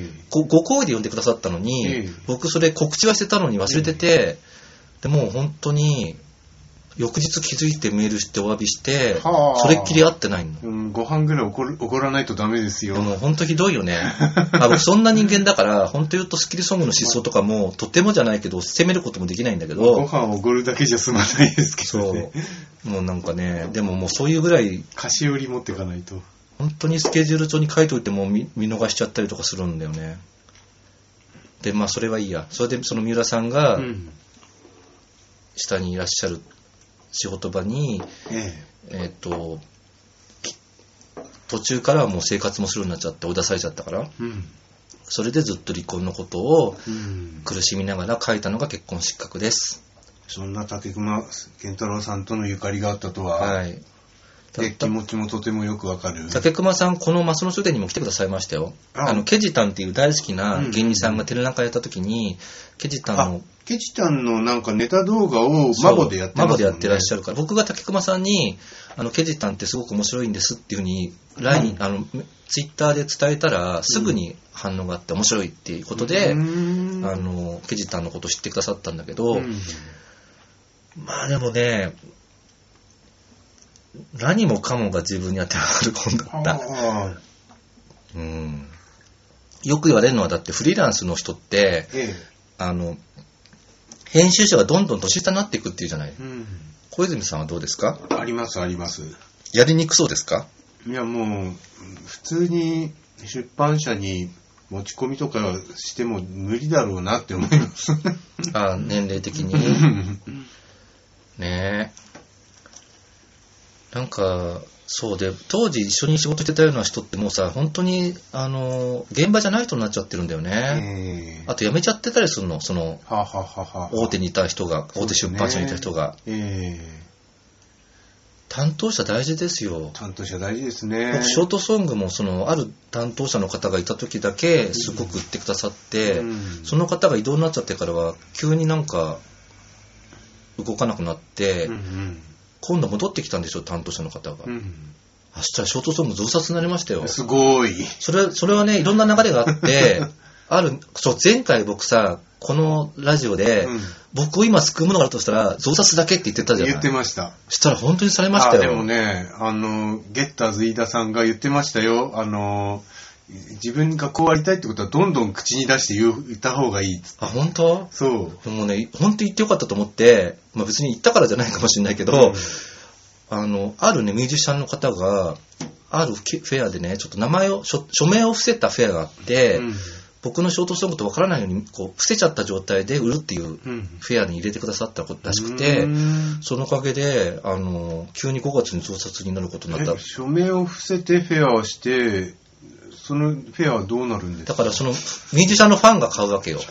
S1: ご好意で呼んでくださったのに、僕それ告知はしてたのに忘れてて、でもう本当に、翌日気づいてメールしてお詫びして、それっきり会ってないの。
S2: ご飯ぐらい怒らないとダメですよ。
S1: でも本当ひどいよね。僕そんな人間だから、本当言うとスッキリソングの失踪とかも、とてもじゃないけど、責めることもできないんだけど。
S2: ご飯をおごるだけじゃ済まないですけどね。
S1: そう。もうなんかね、でももうそういうぐらい。
S2: 菓子折り持っていかないと。
S1: 本当にスケジュール帳に書いといても見逃しちゃったりとかするんだよね。で、まあそれはいいや。それでその三浦さんが、下にいらっしゃる。仕事場に、途中からはもう生活もするようになっちゃって追い出されちゃったから、それでずっと離婚のことを苦しみながら書いたのが結婚失格です。
S2: そんな竹熊健太郎さんとのゆかりがあったとは、はい、気持ちもとてもよくわかる。
S1: 竹熊さん、このマスの書店にも来てくださいましたよ。ケジタンっていう大好きな芸人さんがテレナカやった時に、ケジタンの
S2: なんかネタ動画をマボでやってますもんね。
S1: マボでやってらっしゃるから、僕が竹熊さんにケジタンってすごく面白いんですっていうふうにツイッターで伝えたらすぐに反応があって面白いっていうことで、ケジタンのことを知ってくださったんだけど、まあでもね、何もかもが自分に当てはまる本だった。よく言われるのは、だってフリーランスの人って、編集者がどんどん年下になっていくっていうじゃない。小泉さんはどうですか？
S2: ありますあります。
S1: やりにくそうですか？
S2: いやもう普通に出版社に持ち込みとかしても無理だろうなって思います。
S1: 年齢的にねえ、なんかそうで、当時一緒に仕事してたような人ってもうさ、本当に現場じゃない人になっちゃってるんだよね。あと辞めちゃってたりするの、その大手にいた人が、大手出版社にいた人が。担当者大事ですよ。
S2: 担当者大事ですね。
S1: 僕ショートソングもある担当者の方がいた時だけすごく言ってくださって、その方が異動になっちゃってからは急になんか動かなくなって、今度戻ってきたんでしょ、担当者の方が。明日ショートソング増刷になりましたよ。
S2: すごい。
S1: それはね、いろんな流れがあって前回僕さ、このラジオで、僕を今救うものがあるとしたら増刷だけって言ってたじゃない。
S2: 言ってました。
S1: したら本当にされましたよ。
S2: でもね、ゲッターズ飯田さんが言ってましたよ。自分がこうありたいってことはどんどん口に出して言った方がいいっつって。
S1: 本当？
S2: そう。
S1: もうね、本当に言ってよかったと思って、別に言ったからじゃないかもしれないけど、あるね、ミュージシャンの方が、あるフェアでね、ちょっと署名を伏せたフェアがあって、僕のショートソングとわからないように伏せちゃった状態で売るっていうフェアに入れてくださったことらしくて、そのおかげで急に5月に増刷になることになった。
S2: 署名を伏せてフェアをして、そのフェアはどうなるんですか？
S1: だからそのミュージシャンのファンが買うわけよ。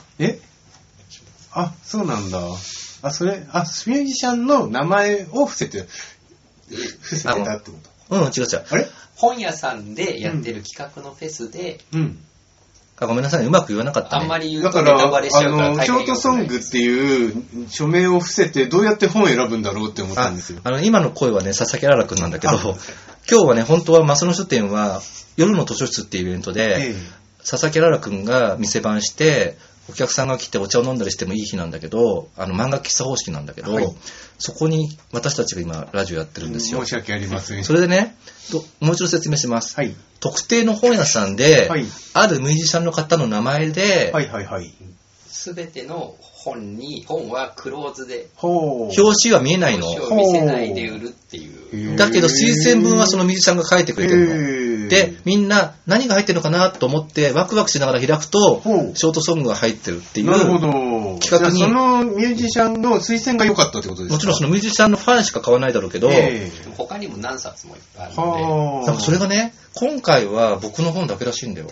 S2: そうなんだ。ミュージシャンの名前を伏せてたってこと？
S1: 違う。
S3: あれ？本屋さんでやってる企画のフェスで、
S1: ごめんなさいね、うまく言わなかったね。
S3: あんまり言うとネタバレしちゃうから。
S2: ショートソングっていう署名を伏せてどうやって本を選ぶんだろうって思ったんですよ。
S1: 今の声はね、佐々木あららくんなんだけど、今日はね、本当はマスの書店は夜の図書室っていうイベントで、佐々木あららくんが店番して、お客さんが来てお茶を飲んだりしてもいい日なんだけど、漫画喫茶方式なんだけど、そこに私たちが今ラジオやってるんですよ。
S2: 申し訳ありません。
S1: それでね、もう一度説明します。特定の本屋さんで、あるミュージシャンの方の名前で、
S3: すべての本はクローズで、
S1: 表紙は見えないの。
S3: 表紙を見せないで売るっていう。
S1: だけど推薦文はそのミュージシャンが書いてくれてるの。で、みんな何が入ってるのかなと思ってワクワクしながら開くと、ショートソングが入ってるっていう企画に。
S2: そのミュージシャンの推薦が良かったってことですか？
S1: もちろんそのミュージシャンのファンしか買わないだろうけど、
S3: 他にも何冊もいっぱいあるので。
S1: なんかそれがね、今回は僕の本だけらしいんだよ。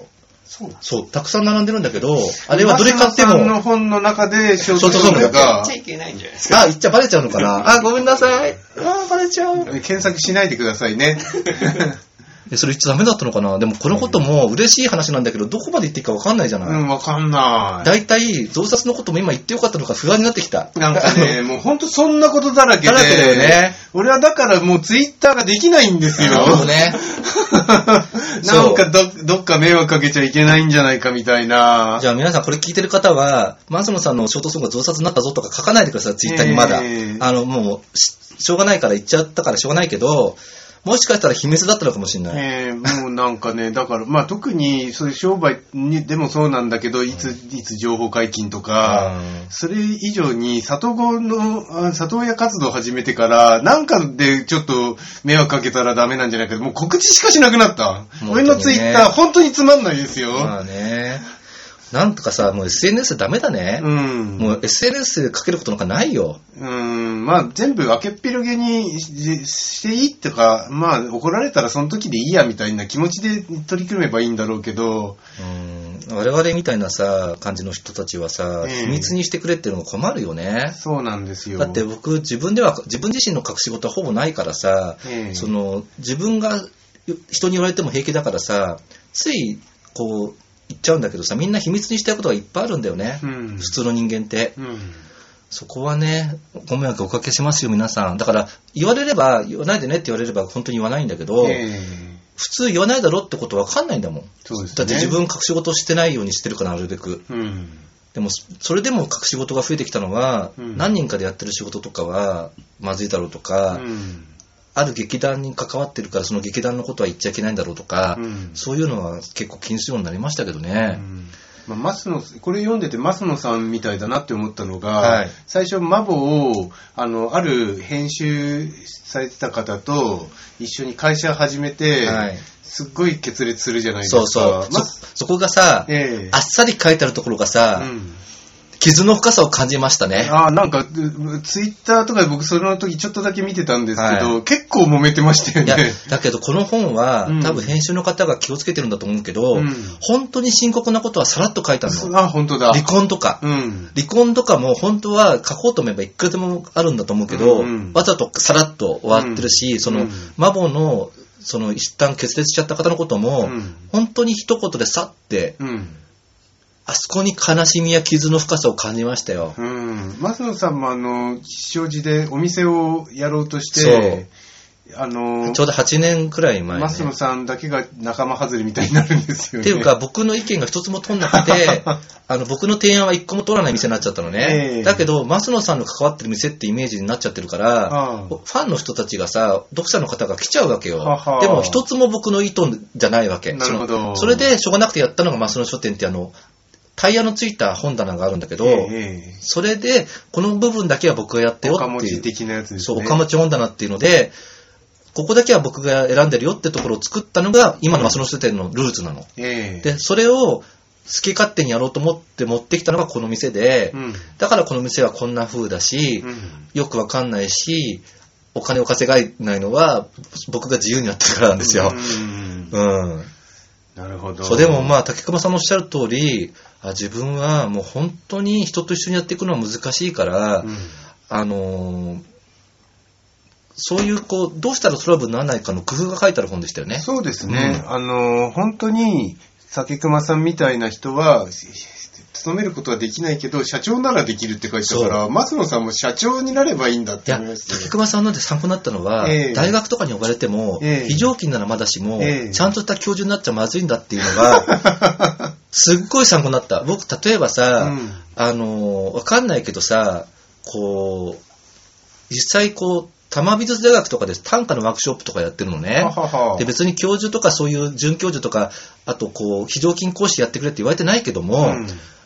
S1: そう、たくさん並んでるんだけど、あれはどれ買っても。
S2: マスノさんの本の中でショートソングが。
S3: 言っちゃいけないんじゃないですか。
S1: 言っちゃバレちゃうのかな。ごめんなさい。バレちゃう。
S2: 検索しないでくださいね。
S1: それ言っちゃダメだったのかな。でもこのことも嬉しい話なんだけど、どこまで言っていいか分かんないじゃない。
S2: 分かんない。
S1: だいたい増刷のことも今言ってよかったのか不安になってきた。
S2: なんかね、もうほんとそんなことだらけで。
S1: だらけだよね。
S2: 俺はだからもうツイッターができないんですよ。
S1: ね。
S2: なんかどっか迷惑かけちゃいけないんじゃないかみたいな。
S1: じゃあ皆さんこれ聞いてる方は、松野さんのショートソングが増刷になったぞとか書かないでください、ツイッターにまだ。もう、しょうがないから言っちゃったからしょうがないけど、もしかしたら秘密だったのかもしれない。
S2: もうなんかね、だから、まあ特にそういう商売にでもそうなんだけど、いつ情報解禁とか、それ以上に里親活動を始めてから、なんかでちょっと迷惑かけたらダメなんじゃないか、もう告知しかしなくなった。俺のツイッター、本当につまんないですよ。
S1: まあね。なんとかさ、もう SNS ダメだね。もう SNS でかけることなんかないよ。
S2: まあ全部開けっぴろげにしていいとか、まあ怒られたらその時でいいやみたいな気持ちで取り組めばいいんだろうけど。
S1: 我々みたいなさ、感じの人たちはさ、秘密にしてくれっていうのが困るよね。
S2: そうなんですよ。
S1: だって僕自分自身の隠し事はほぼないからさ、自分が人に言われても平気だからさ、ついこう、言っちゃうんだけどさ、みんな秘密にしたいことがいっぱいあるんだよね。普通の人間って。そこはね、ご迷惑おかけしますよ、皆さん。だから、言われれば、言わないでねって言われれば本当に言わないんだけど、普通言わないだろってことわかんないんだもん。
S2: そうですね。
S1: だって自分隠し事してないようにしてるから、なるべく。でも、それでも隠し事が増えてきたのは、何人かでやってる仕事とかは、まずいだろうとか、ある劇団に関わってるからその劇団のことは言っちゃいけないんだろうとか、そういうのは結構気にするようになりましたけどね。
S2: これ読んでて増野さんみたいだなって思ったのが、最初マボをある編集されてた方と一緒に会社始めて、すっごい決裂するじゃないですか。
S1: そこがさ、あっさり書いてあるところがさ、傷の深さを感じましたね。
S2: なんかツイッターとかで僕その時ちょっとだけ見てたんですけど、結構揉めてましたよね。
S1: いやだけどこの本は、多分編集の方が気をつけてるんだと思うけど、本当に深刻なことはさらっと書いたの。
S2: 本当だ。
S1: 離婚とか、離婚とかも本当は書こうと思えばいくらでもあるんだと思うけど、わざとさらっと終わってるし、そのマボのその一旦決裂しちゃった方のことも、本当に一言でさって、あそこに悲しみや傷の深さを感じましたよ。
S2: 増野さんも吉祥寺でお店をやろうとして、
S1: ちょうど8年くらい前、ね、
S2: 増野さんだけが仲間外れみたいになるんですよね。
S1: っていうか僕の意見が一つも通んなくて僕の提案は一個も通らない店になっちゃったのね。だけど増野さんの関わってる店ってイメージになっちゃってるから、ファンの人たちがさ、読者の方が来ちゃうわけよ。でも一つも僕の意図じゃないわけ。
S2: なるほど。
S1: それでしょうがなくてやったのが増野書店ってタイヤのついた本棚があるんだけど、それでこの部分だけは僕がやってよっていう、
S2: 岡持ち的なやつですね。
S1: そう、岡持ち本棚っていうので、ここだけは僕が選んでるよってところを作ったのが今の増野書店のルーツなの。でそれを好き勝手にやろうと思って持ってきたのがこの店で、だからこの店はこんな風だし、よくわかんないし、お金を稼がないのは僕が自由にやってるからなんですよ。
S2: なるほど。
S1: そう、でも竹熊さんのおっしゃる通り、自分はもう本当に人と一緒にやっていくのは難しいから、そういうどうしたらトラブルにならないかの工夫が書いてある本でしたよね。
S2: そうですね。本当に竹熊さんみたいな人は勤めることはできないけど社長ならできるって書いてたから、増野さんも社長になればいいんだって思いました。
S1: 竹熊さんので参考になったのは、大学とかに呼ばれても、非常勤ならまだしも、ちゃんとした教授になっちゃまずいんだっていうのがすっごい参考になった。僕例えばさ、わかんないけどさ、実際多摩美術大学とかで短歌のワークショップとかやってるのね。で別に教授とかそういう准教授とか、あと非常勤講師やってくれって言われてないけども、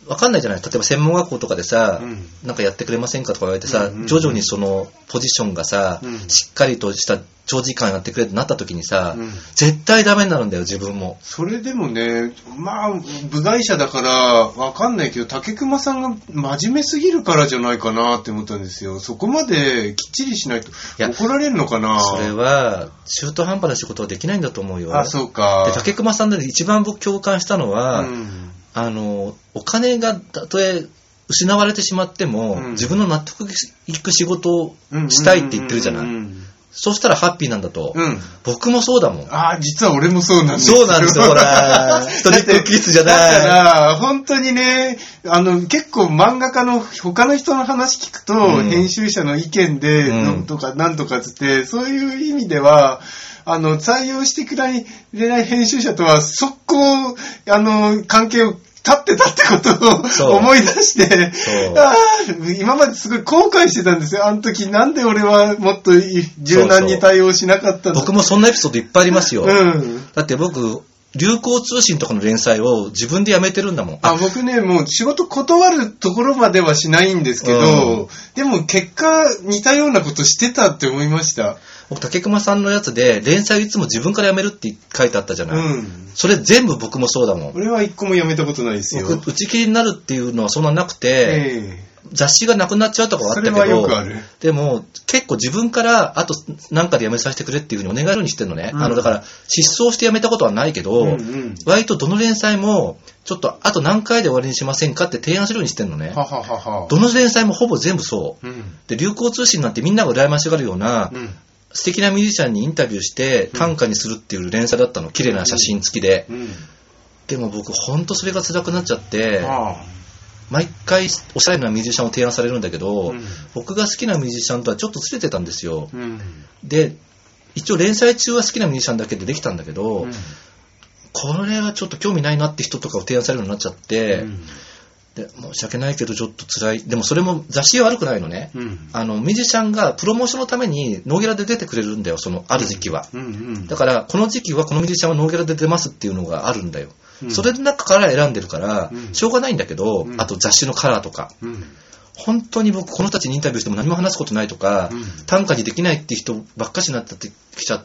S1: わかんないじゃない。例えば専門学校とかでさ、なんかやってくれませんかとか言われてさ、徐々にそのポジションがさ、しっかりとした長時間やってくれってなった時にさ、絶対ダメになるんだよ、自分も。
S2: それでもね、まあ、部外者だからわかんないけど、竹熊さんが真面目すぎるからじゃないかなって思ったんですよ。そこまできっちりしないと怒られるのかな。
S1: それは、中途半端な仕事はできないんだと思うよ。
S2: あ、そうか。
S1: で、竹熊さんで一番僕共感したのは、お金がたとえ失われてしまっても、自分の納得いく仕事をしたいって言ってるじゃない。そうしたらハッピーなんだと。僕もそうだもん。
S2: あ、実は俺もそうなんですよ。
S1: そうなんですよ、ほら。ストリックキッズじゃない。
S2: だから、本当にね、結構漫画家の他の人の話聞くと、編集者の意見で、なんとかつって、そういう意味では、採用してくれない編集者とは速攻、関係を立ってたってことを思い出して、今まですごい後悔してたんですよ。あの時なんで俺はもっと柔軟に対応しなかったんだ。
S1: 僕もそんなエピソードいっぱいありますよ。だって僕、流行通信とかの連載を自分でやめてるんだもん。
S2: 僕ね、もう仕事断るところまではしないんですけど、でも結果似たようなことしてたって思いました。
S1: 僕、竹熊さんのやつで、連載いつも自分からやめるって書いてあったじゃない。それ全部僕もそうだもん。
S2: 俺は一個もやめたことないですよ。
S1: 僕、打ち切りになるっていうのはそんななくて、雑誌がなくなっちゃうとかはあったけど、
S2: それはよくある。
S1: でも、結構自分から、あと何かでやめさせてくれっていうふうにお願いするようにしてるのね。だから、失踪してやめたことはないけど、割とどの連載も、ちょっとあと何回で終わりにしませんかって提案するようにしてるのね。どの連載もほぼ全部そう。で、流行通信なんてみんなが羨ましがるような、素敵なミュージシャンにインタビューして短歌にするっていう連載だったの。綺麗な写真付きで。でも僕ほんとそれが辛くなっちゃって、毎回おしゃれなミュージシャンを提案されるんだけど、僕が好きなミュージシャンとはちょっとずれてたんですよ。で、一応連載中は好きなミュージシャンだけでできたんだけど、これはちょっと興味ないなって人とかを提案されるようになっちゃって、で申し訳ないけどちょっと辛い。でもそれも雑誌は悪くないのね。ミュージシャンがプロモーションのためにノーギャラで出てくれるんだよ、そのある時期は。だからこの時期はこのミュージシャンはノーギャラで出ますっていうのがあるんだよ。それの中から選んでるから、しょうがないんだけど、あと雑誌のカラーとか。本当に僕この人たちにインタビューしても何も話すことないとか、短歌にできないって人ばっかしになってきちゃって、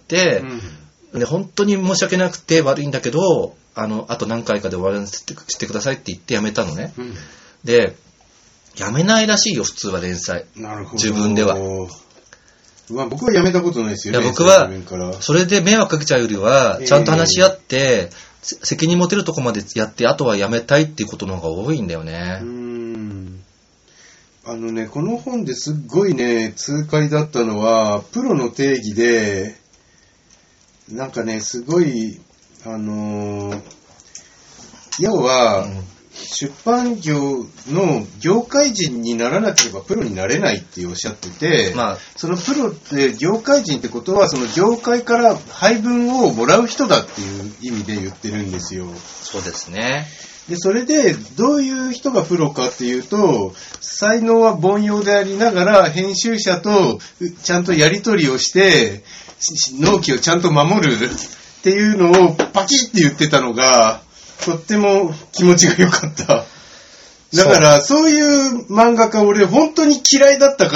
S1: で本当に申し訳なくて悪いんだけど、あと何回かで終わらせてくださいって言ってやめたのね。で、やめないらしいよ、普通は連載。
S2: なるほど。
S1: 自分では。
S2: 僕はやめたことないですよ。
S1: いや、僕は、それで迷惑かけちゃうよりは、ちゃんと話し合って、責任持てるとこまでやって、あとはやめたいっていうことの方が多いんだよね。
S2: この本ですっごいね、痛快だったのは、プロの定義で、なんかね、すごい、要は、出版業の業界人にならなければプロになれないっておっしゃってて、そのプロって業界人ってことはその業界から配分をもらう人だっていう意味で言ってるんですよ。
S1: そうですね。
S2: で、それでどういう人がプロかっていうと、才能は凡庸でありながら編集者とちゃんとやり取りをして納期をちゃんと守るっていうのをパキッって言ってたのがとっても気持ちが良かった。だからそういう漫画家俺本当に嫌いだったから、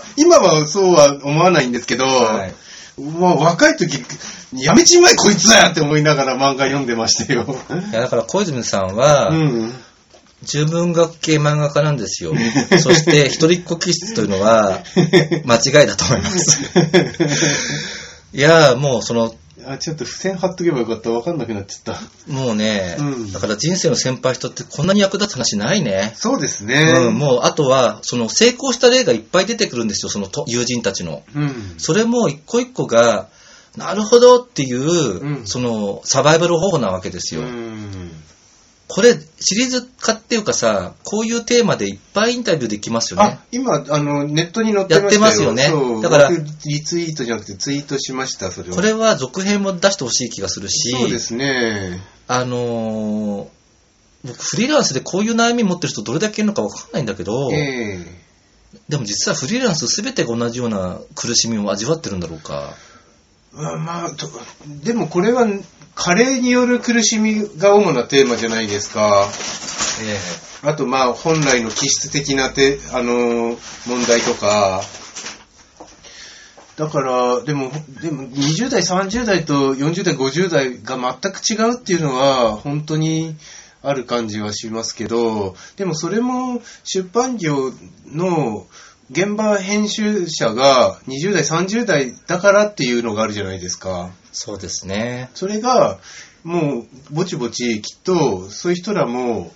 S2: 今はそうは思わないんですけど、若い時やめちまえこいつだよって思いながら漫画読んでましたよ。
S1: いやだから小泉さんは、純文学系漫画家なんですよ。そして一人っ子気質というのは間違いだと思います。いやもうその
S2: ちょっと付箋貼っとけばよかった。分かんなくなっちゃった。
S1: もうね、だから人生の先輩人ってこんなに役立つ話ないね。
S2: そうですね。
S1: もうあとはその成功した例がいっぱい出てくるんですよ。その友人たちの。それも一個一個がなるほどっていう、そのサバイバル方法なわけですよ。これシリーズ化っていうかさ、こういうテーマでいっぱいインタビューできますよね。
S2: 今ネットに載ってましたよ。やってますよね。そうだからリツイートじゃなくてツイートしました。それは。
S1: これは続編も出してほしい気がするし。
S2: そうですね。
S1: 僕フリーランスでこういう悩み持ってる人どれだけいるのか分かんないんだけど、でも実はフリーランス全てが同じような苦しみを味わってるんだろうか。
S2: まあ、でもこれは加齢による苦しみが主なテーマじゃないですか。あとまあ本来の気質的な問題とか。だからでも20代30代と40代50代が全く違うっていうのは本当にある感じはしますけど、でもそれも出版業の現場編集者が20代30代だからっていうのがあるじゃないですか。
S1: そうですね。
S2: それがもうぼちぼちきっとそういう人らも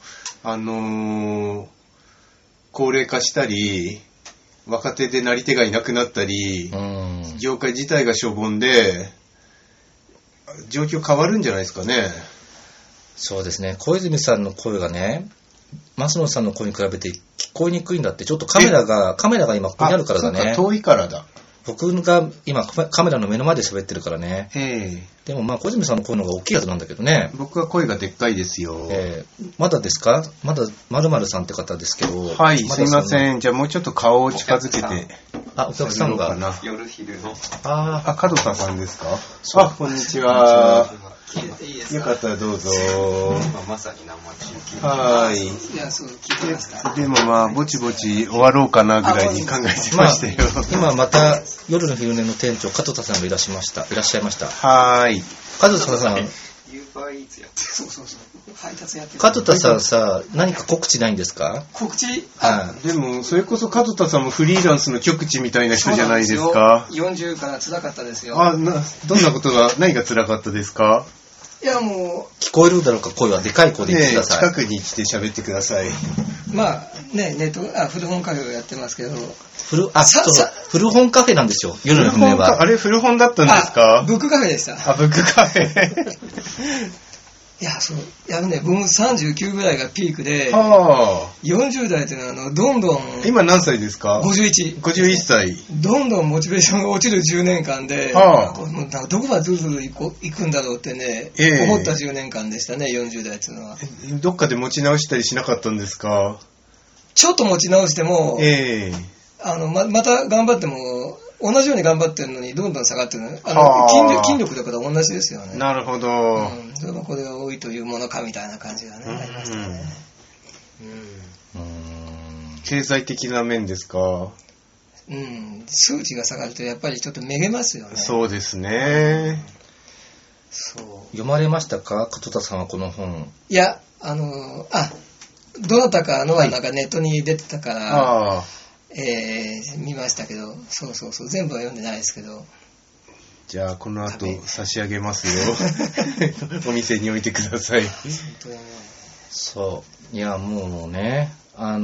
S2: 高齢化したり若手でなり手がいなくなったり、業界自体がしょぼんで状況変わるんじゃないですかね。
S1: そうですね。小泉さんの声がね、増野さんの声に比べて聞こえにくいんだって。ちょっとカメラが今ここにあるからだね。
S2: そうか、遠いからだ。
S1: 僕が今カメラの目の前で喋ってるからね。でもまあ小泉さんの声の方が大きいやつなんだけどね。
S2: 僕は声がでっかいですよ。
S1: まだですか？まだ〇〇さんって方ですけど。
S2: はい、すいません。じゃあもうちょっと顔を近づけて。
S1: お客さんが。
S3: 夜昼の。
S2: 門田さんですか？こんにちは。よかったらどうぞ。
S3: まさに生中継。
S2: はい。
S4: いや、そう、聞いてました。
S2: でもまあ、ぼちぼち終わろうかなぐらいに考えてましたよ。
S1: 今また夜の昼寝の店長、門田さんがいらっしゃいました。
S2: はい。
S1: 門田さん。
S3: ユーバーイーツやってる。
S4: そう。配達やってる。
S1: 門田さんさ、何か告知ないんですか？
S4: 告知？
S2: でも、それこそ門田さんもフリーランスの極地みたいな人じゃないですか。
S4: 40から辛かったですよ。
S2: どんな何が辛かったですか？
S4: いや、もう。
S1: 聞こえるだろうか、声は。でかい声で言ってください。
S2: 近くに来て喋ってください。
S4: まあ、ね、古本カフェをやってますけど。
S1: 古本カフェなんですよ、夜の船は。
S2: あれ、古本だったんですか？
S4: ブックカフェでした。
S2: ブックカフェ。
S4: いや、そう。僕も39ぐらいがピークで、40代っていうのは、どんどん。
S2: 今何歳ですか？51歳。
S4: どんどんモチベーションが落ちる10年間で、どこまでずるずる行くんだろうってね、思った10年間でしたね、40代っていうのは。
S2: どっかで持ち直したりしなかったんですか？
S4: ちょっと持ち直しても、また頑張っても、同じように頑張ってるのにどんどん下がってる。筋力だから同じですよね。
S2: なるほど。
S4: これが多いというものかみたいな感じがね、ありましたね。
S2: 経済的な面ですか？
S4: 数値が下がるとやっぱりちょっとめげますよね。
S2: そうですね。
S1: 読まれましたか？門田さんはこの本。
S4: いや、どなたかのはなんかネットに出てたから、見ましたけど、そう全部は読んでないですけど。
S2: じゃあこの後差し上げますよ。お店に置いてください。
S1: そう。いやもうね、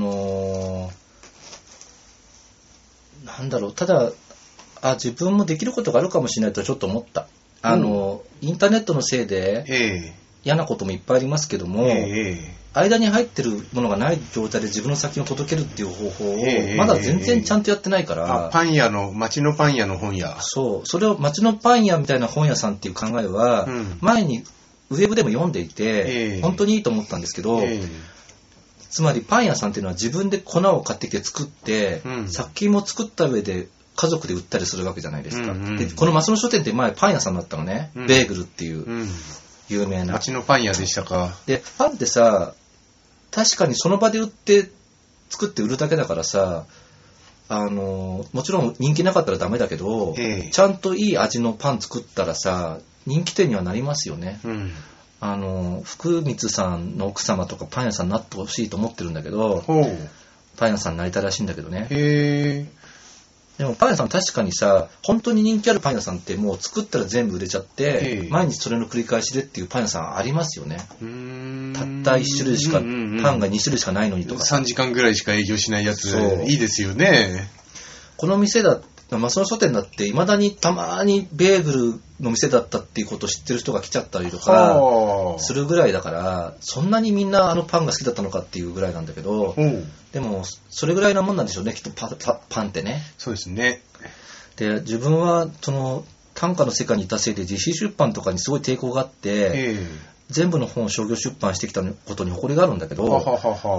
S1: なんだろう、ただ自分もできることがあるかもしれないとちょっと思った。インターネットのせいで嫌なこともいっぱいありますけども、間に入ってるものがない状態で自分の作品を届けるっていう方法をまだ全然ちゃんとやってないから、
S2: 町のパン屋の本屋。
S1: それを町のパン屋みたいな本屋さんっていう考えは、前にウェブでも読んでいて、本当にいいと思ったんですけど、つまりパン屋さんっていうのは自分で粉を買ってきて作って、作品も作った上で家族で売ったりするわけじゃないですか。でこの松野書店って前パン屋さんだったのね、ベーグルっていう有名な。
S2: 町のパン屋でしたか。
S1: でパンってさ、確かにその場で作って売るだけだからさ、もちろん人気なかったらダメだけど、ちゃんといい味のパン作ったらさ、人気店にはなりますよね。福光さんの奥様とかパン屋さんになってほしいと思ってるんだけど、パン屋さんになりたいらしいんだけどね。でもパン屋さん確かにさ、本当に人気あるパン屋さんってもう作ったら全部売れちゃって、毎日それの繰り返しでっていうパン屋さんありますよね。たった1種類しか、パンが2種類しかないのにとか。
S2: 3時間ぐらいしか営業しないやつ、いいですよね。
S1: この店松野書店だって未だにたまにベーグルの店だったっていうことを知ってる人が来ちゃったりとかするぐらいだから、そんなにみんなパンが好きだったのかっていうぐらいなんだけど、でもそれぐらいなもんなんでしょうね、きっとパンってね。
S2: そうですね。
S1: で自分はその短歌の世界にいたせいで自費出版とかにすごい抵抗があって、全部の本を商業出版してきたことに誇りがあるんだけど、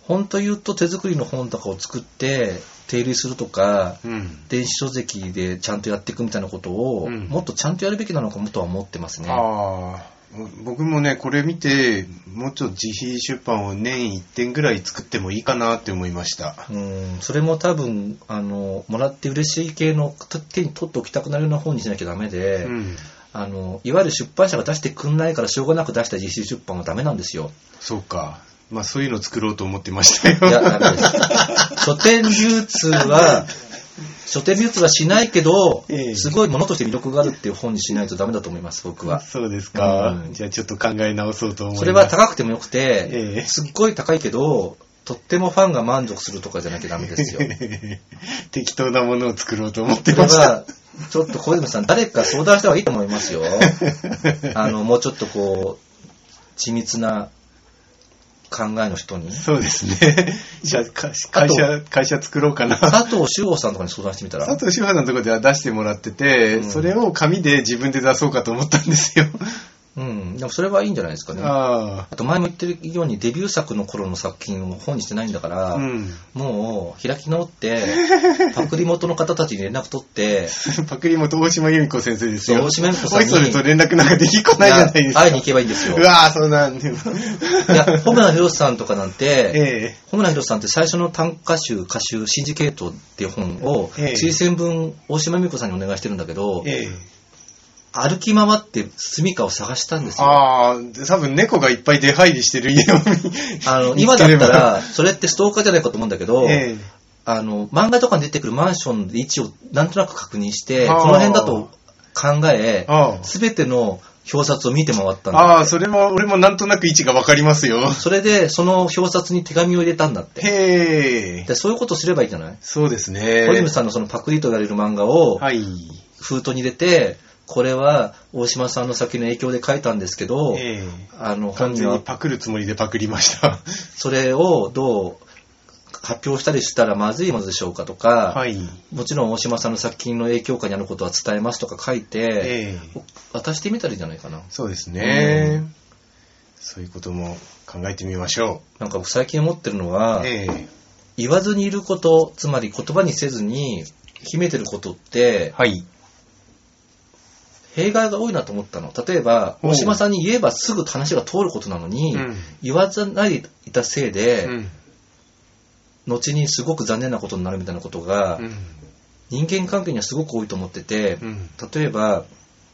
S1: 本当言うと手作りの本とかを作って手売りするとか、電子書籍でちゃんとやっていくみたいなことを、もっとちゃんとやるべきなのかもとは思ってますね。
S2: 僕もね、これ見て、もうちょっと自費出版を年1点ぐらい作ってもいいかなって思いました。
S1: それも多分、もらって嬉しい系の手に取っておきたくなるような本にしなきゃダメで、いわゆる出版社が出してくんないからしょうがなく出した自費出版はダメなんですよ。
S2: そうか。まあそういうの作ろうと思ってましたよ。
S1: いや、ダメです。書店流通はしないけど、すごいものとして魅力があるっていう本にしないとダメだと思います、僕は。
S2: そうですか。じゃあちょっと考え直そうと思います。
S1: それは高くてもよくて、すっごい高いけど、とってもファンが満足するとかじゃなきゃダメですよ。
S2: 適当なものを作ろうと思ってました。
S1: ちょっと小泉さん、誰か相談した方がいいと思いますよ。もうちょっとこう、緻密な考えの人に。
S2: そうですね。じゃあ会社作ろうかな。
S1: 佐藤志保さんとかに相談してみたら。
S2: 佐藤志保さんのところでは出してもらってて、それを紙で自分で出そうかと思ったんですよ。
S1: でもそれはいいんじゃないですかね。あと前も言ってるようにデビュー作の頃の作品を本にしてないんだから、もう開き直ってパクリ元の方たちに連絡取って
S2: パクリ元大島由美子先生ですよ。
S1: 大島由美子さんに
S2: おいそれと連絡なんかできっこないじゃないですか。
S1: 会いに行けばいいんですよ。
S2: うわそうなんだよ。
S1: いや、穂村博さんとかなんて、穂村博さんって最初の短歌集歌集シンジケートっていう本を推薦文大島由美子さんにお願いしてるんだけど、歩き回って住処を探したんですよ。
S2: 多分猫がいっぱい出入りしてる家を
S1: 今だったら、それってストーカーじゃないかと思うんだけど、漫画とかに出てくるマンションの位置をなんとなく確認して、この辺だと考え、すべての表札を見て回ったんだって。
S2: それも、俺もなんとなく位置がわかりますよ。
S1: それで、その表札に手紙を入れたんだって。でそういうことすればいいじゃない？
S2: そうですね。
S1: 小泉さんのそのパクリと言われる漫画を、封筒に入れて、これは大島さんの先の影響で書いたんですけど、
S2: 完全にパクるつもりでパクりました。
S1: それをどう発表したりしたらまずいものでしょうかとか、もちろん大島さんの作品の影響下にあることは伝えますとか書いて、渡してみたらいいんじゃないかな。
S2: そうですね。そういうことも考えてみましょ
S1: う。なんか僕最近思ってるのは、言わずにいること、つまり言葉にせずに秘めてることって、弊害が多いなと思ったの。例えば、大島さんに言えばすぐ話が通ることなのに、言わずないでいたせいで、後にすごく残念なことになるみたいなことが、人間関係にはすごく多いと思ってて、例えば、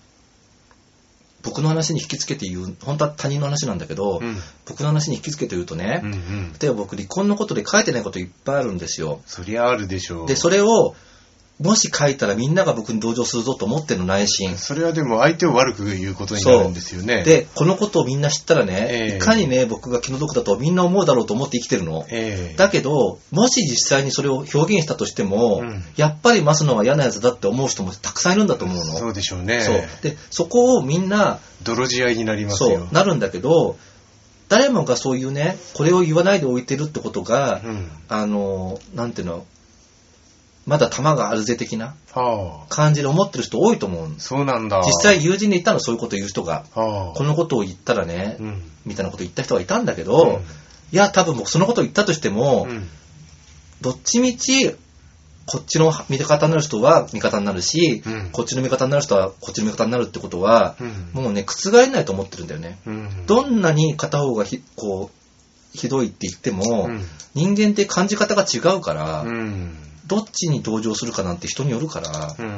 S1: 僕の話に引きつけて言う、本当は他人の話なんだけど、僕の話に引きつけて言うとね、例えば僕離婚のことで書いてないこといっぱいあるんですよ。
S2: そりゃあるでしょう。
S1: で、それを、もし書いたらみんなが僕に同情するぞと思ってるの内心。
S2: それはでも相手を悪く言うことになるんですよね。
S1: で、このことをみんな知ったらね、いかにね、僕が気の毒だとみんな思うだろうと思って生きてるの。だけど、もし実際にそれを表現したとしても、やっぱり増野は嫌なやつだって思う人もたくさんいるんだと思うの。
S2: そうでしょうね。
S1: で、そこをみんな、
S2: 泥仕合になりますよ。
S1: なるんだけど、誰もがそういうね、これを言わないでおいてるってことが、なんていうの、まだ玉があるぜ的な感じで思ってる人多いと思う。
S2: そうなんだ。
S1: 実際友人でいたの、そういうことを言う人が。このことを言ったらね、みたいなことを言った人がいたんだけど、いや、多分僕そのことを言ったとしても、どっちみち、こっちの味方になる人は味方になるし、こっちの味方になる人はこっちの味方になるってことは、もうね、覆えないと思ってるんだよね。どんなに片方がひどいって言っても、人間って感じ方が違うから、どっちに同情するかなんて人によるから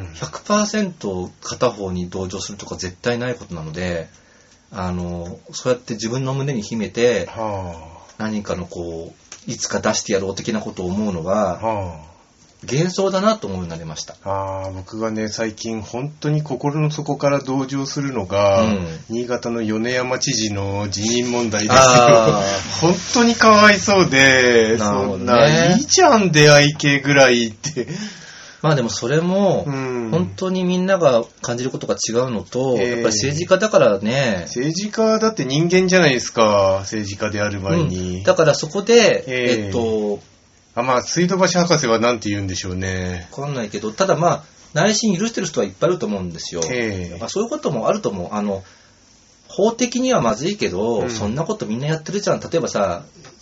S1: 、100% 片方に同情するとか絶対ないことなので、そうやって自分の胸に秘めて、何かのいつか出してやろう的なことを思うのは、幻想だなと思うようになりました。
S2: 僕がね、最近本当に心の底から同情するのが、新潟の米山知事の辞任問題ですよ。本当にかわいそうで、そんな、いいじゃん、出会い系ぐらいって。
S1: まあでもそれも、本当にみんなが感じることが違うのと、やっぱり政治家だからね。
S2: 政治家だって人間じゃないですか、政治家である前に。
S1: だからそこで、
S2: 水道橋博士は何て言うんでしょうね。
S1: わかんないけど、ただ内心許してる人はいっぱいいると思うんですよ。そういうこともあると思う。法的にはまずいけど、そんなことみんなやってるじゃん。例えばさ、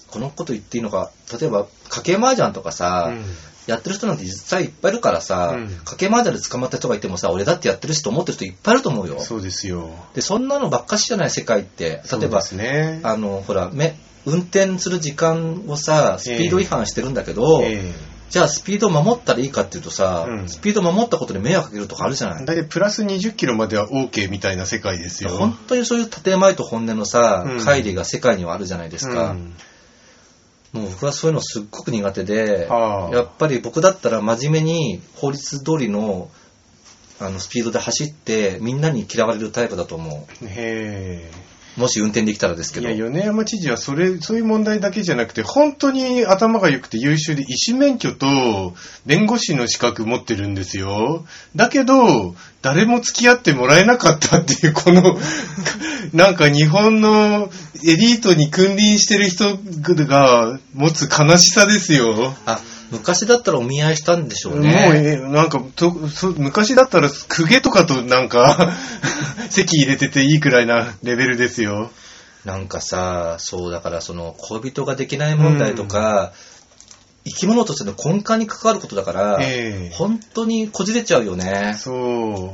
S1: このこと言っていいのか、例えば、賭け麻雀とかさ、やってる人なんて実際いっぱいいるからさ、賭け麻雀で捕まった人がいてもさ、俺だってやってるしと思ってる人いっぱいいると思うよ。
S2: そうですよ。
S1: で、そんなのばっかしじゃない世界って。例えば、ほら、運転する時間をさ、スピード違反してるんだけど、じゃあスピードを守ったらいいかっていうとさ、スピードを守ったことで迷惑かけるとかあるじゃない。
S2: だいたいプラス20キロまでは OK みたいな世界ですよ。
S1: 本当にそういう建前と本音のさ、乖離が世界にはあるじゃないですか。もう僕はそういうのすっごく苦手で、やっぱり僕だったら真面目に法律通りのスピードで走ってみんなに嫌われるタイプだと思う。もし運転できたらですけど。
S2: いや、米山知事はそういう問題だけじゃなくて、本当に頭が良くて優秀で、医師免許と弁護士の資格持ってるんですよ。だけど、誰も付き合ってもらえなかったっていう、この、なんか日本のエリートに君臨してる人が持つ悲しさですよ。
S1: 昔だったらお見合いしたんでしょうね。
S2: もう、なんか、昔だったら、公家とかとなんか、籍入れてていいくらいなレベルですよ。
S1: なんかさ、そうだからその、恋人ができない問題とか、生き物としての根幹に関わることだから、本当にこじれちゃうよね。
S2: そう。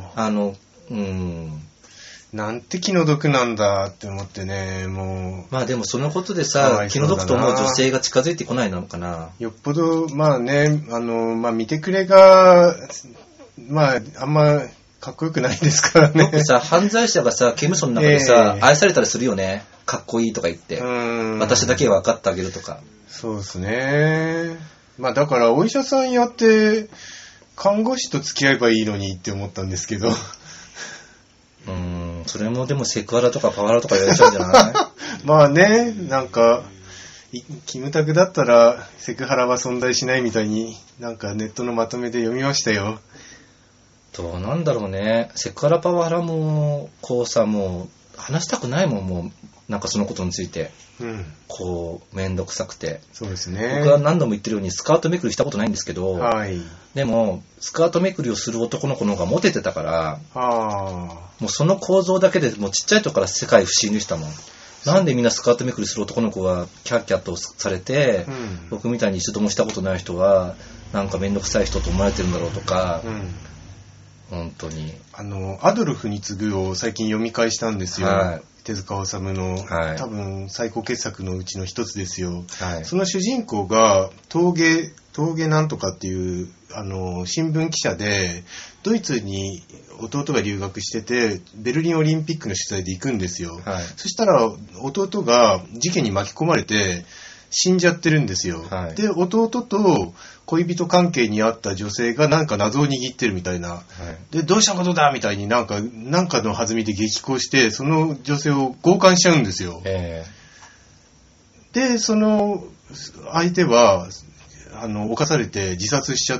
S2: なんて気の毒なんだって思ってね、もう。
S1: まあでもそのことでさ、気の毒と思う女性が近づいてこないのかな。
S2: よっぽど、まあね、見てくれが、まあ、あんまかっこよくないですからね。
S1: よくさ、犯罪者がさ、刑務所の中でさ、愛されたりするよね。かっこいいとか言って。私だけは分かってあげるとか。
S2: そうですね。まあだから、お医者さんやって、看護師と付き合えばいいのにって思ったんですけど。
S1: それもでもセクハラとかパワハラとか言われちゃうんじゃない
S2: まあね、なんか、キムタクだったらセクハラは存在しないみたいに、なんかネットのまとめで読みましたよ。
S1: どうなんだろうね。セクハラパワハラも、こうさ、もう、話したくないもん、もう、なんかそのことについて。こう、めんどくさくて。
S2: そうですね。
S1: 僕は何度も言ってるようにスカートめくりしたことないんですけど、でも、スカートめくりをする男の子の方がモテてたから、もうその構造だけでもうちっちゃい時から世界不思議でしたもん。なんでみんなスカートめくりする男の子がキャッキャッとされて、僕みたいに一度もしたことない人は、なんかめんどくさい人と思われてるんだろうとか、本当に。
S2: アドルフに次ぐを最近読み返したんですよ。手塚治虫の、多分最高傑作のうちの一つですよ。その主人公が峠なんとかっていう新聞記者で、ドイツに弟が留学してて、ベルリンオリンピックの取材で行くんですよ。そしたら弟が事件に巻き込まれて死んじゃってるんですよ。で、弟と恋人関係にあった女性がなんか謎を握ってるみたいな。で、どうしたことだみたいになんかの弾みで激高して、その女性を強姦しちゃうんですよ。で、その相手は、犯されて自殺しちゃって、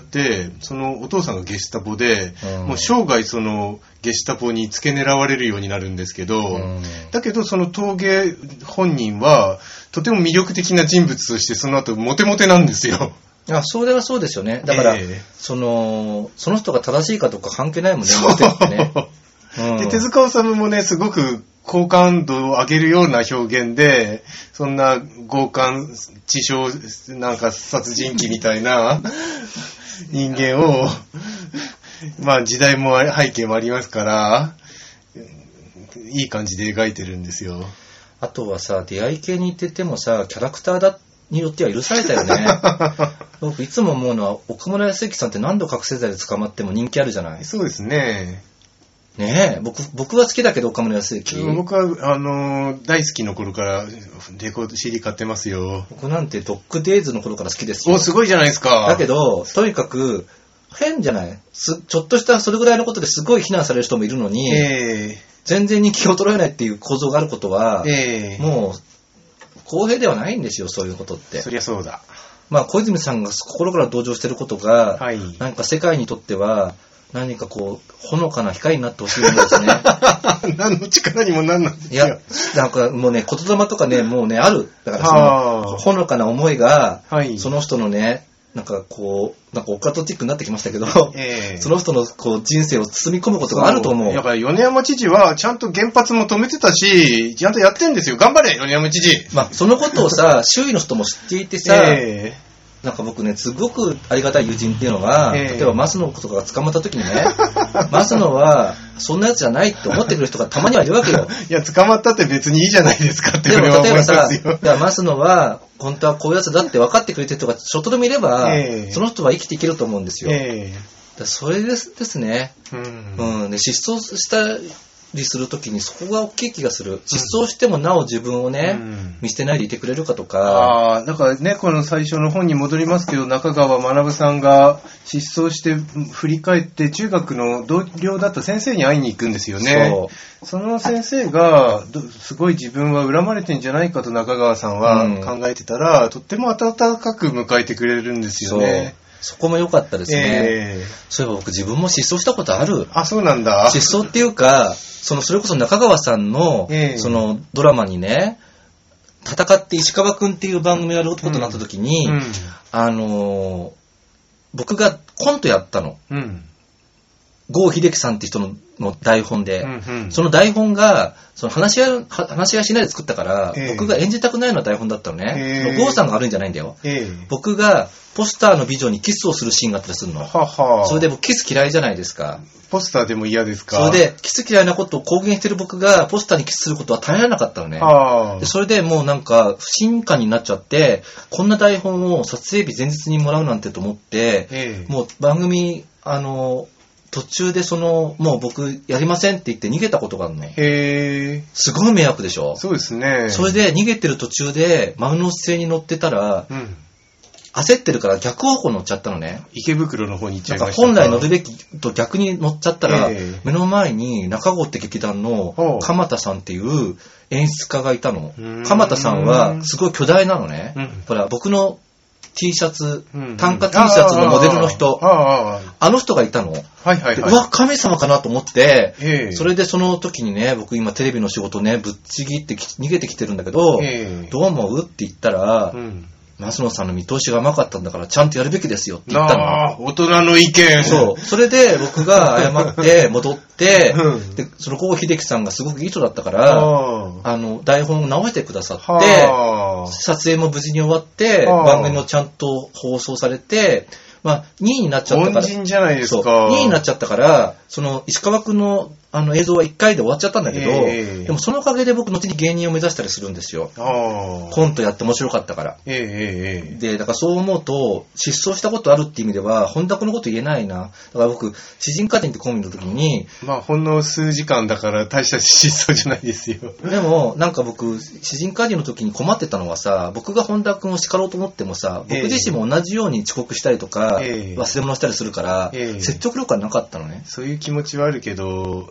S2: そのお父さんがゲシュタポで、もう生涯そのゲシュタポに付け狙われるようになるんですけど、だけどその峠本人は、とても魅力的な人物としてその後モテモテなんですよ。
S1: それはそうですよね。だから、その人が正しいかどうか関係ないもんね、モテってね。
S2: で、手塚治虫もね、すごく好感度を上げるような表現で、そんな強姦、致傷、なんか殺人鬼みたいな人間を、まあ時代も背景もありますから、いい感じで描いてるんですよ。
S1: あとはさ、出会い系に行っててもさ、キャラクターによっては許されたよね。僕いつも思うのは、岡村康之さんって何度覚醒剤で捕まっても人気あるじゃない。
S2: そうですね。
S1: ねえ、僕は好きだけど、岡村康之。
S2: 僕は、大好きの頃からレコード CD 買ってますよ。
S1: 僕なんてドッグデイズの頃から好きですよ。
S2: すごいじゃないですか。
S1: だけど、とにかく、変じゃない？ちょっとしたそれぐらいのことですごい非難される人もいるのに、全然人気を取られないっていう構造があることは、もう、公平ではないんですよ、そういうことって。
S2: そりゃそうだ。
S1: まあ、小泉さんが心から同情してることが、なんか世界にとっては、何かこう、ほのかな光になってほしいものですね。
S2: 何の力にもなんないんですよ。
S1: いや、なんかもうね、言霊とかね、もうね、ある。だからその、ほのかな思いが、その人のね、 なんかこう、なんかオカルトチックになってきましたけど、その人のこう人生を包み込むことがあると思う。
S2: だから米山知事はちゃんと原発も止めてたし、ちゃんとやってんですよ。頑張れ、米山知事。
S1: まあ、そのことをさ、周囲の人も知っていてさ、なんか僕ね、すごくありがたい友人っていうのが、例えばマスノとかが捕まった時にね、マスノはそんなやつじゃないって思ってくる人がたまにはいるわけよ。
S2: いや、捕まったって別にいいじゃないですかって。
S1: でも例えばさ、マスノは本当はこういうやつだって分かってくれてる人がちょっとでもいれば、その人は生きていけると思うんですよ。だそれですね。で失踪したりするときにそこが大きい気がする。失踪してもなお自分をね、見捨てないでいてくれるかとか。
S2: だからね、この最初の本に戻りますけど、中川学さんが失踪して振り返って中学の同僚だった先生に会いに行くんですよね。その先生がすごい自分は恨まれてんじゃないかと中川さんは考えてたら、とっても温かく迎えてくれるんですよね。
S1: そこも良かったですね。そういえば僕自分も失踪したことある。
S2: そうなんだ。
S1: 失踪っていうか、それこそ中川さんの、そのドラマにね、戦って石川くんっていう番組をやることになった時に、僕がコントやったの。郷秀樹さんって人の台本で、その台本がその話し合いしないで作ったから、僕が演じたくないような台本だったのね。郷さんが悪いんじゃないんだよ。僕がポスターの美女にキスをするシーンがあったりするの。それで僕キス嫌いじゃないですか。
S2: ポスターでも嫌ですか？
S1: それでキス嫌いなことを公言してる僕がポスターにキスすることは耐えられなかったのね。でそれでもうなんか不信感になっちゃって、こんな台本を撮影日前日にもらうなんてと思って、もう番組途中でもう僕やりませんって言って逃げたことがあるの。すごい迷惑でしょ？
S2: そうですね。
S1: それで逃げてる途中で丸ノ内線に乗ってたら、焦ってるから逆方向乗っちゃったのね。
S2: 池袋の方に行っちゃいました。
S1: 本来乗るべきと逆に乗っちゃったら、目の前に中郷って劇団の鎌田さんっていう演出家がいたの。鎌田さんはすごい巨大なのね。ほら、僕のT シャツ、単価 T シャツのモデルの人、あの人がいたの。うわ、神様かなと思って、それでその時にね、僕今テレビの仕事ね、ぶっちぎって逃げてきてるんだけど、どう思うって言ったら、増野さんの見通しが甘かったんだからちゃんとやるべきですよって言ったの。
S2: 大人の意見。
S1: そう。それで僕が謝って戻って、でその郷秀樹さんがすごくいい人だったから、台本を直してくださって、撮影も無事に終わって、番組もちゃんと放送されて、2位になっちゃったから。
S2: 恩人じゃないですか。
S1: 2位になっちゃったから、その石川くんの映像は1回で終わっちゃったんだけど、でもそのおかげで僕後に芸人を目指したりするんですよ。コントやって面白かったから。で、だからそう思うと、失踪したことあるっていう意味では、本当はこのこと言えないな。だから僕、詩人家庭ってコンビの時に、
S2: ほんの数時間だから大した失踪じゃないですよ。
S1: でも、なんか僕、詩人家庭の時に困ってたのはさ、僕が本田君を叱ろうと思ってもさ、僕自身も同じように遅刻したりとか、忘れ物したりするから、説得力がなかったのね。
S2: そういう気持ちはあるけど、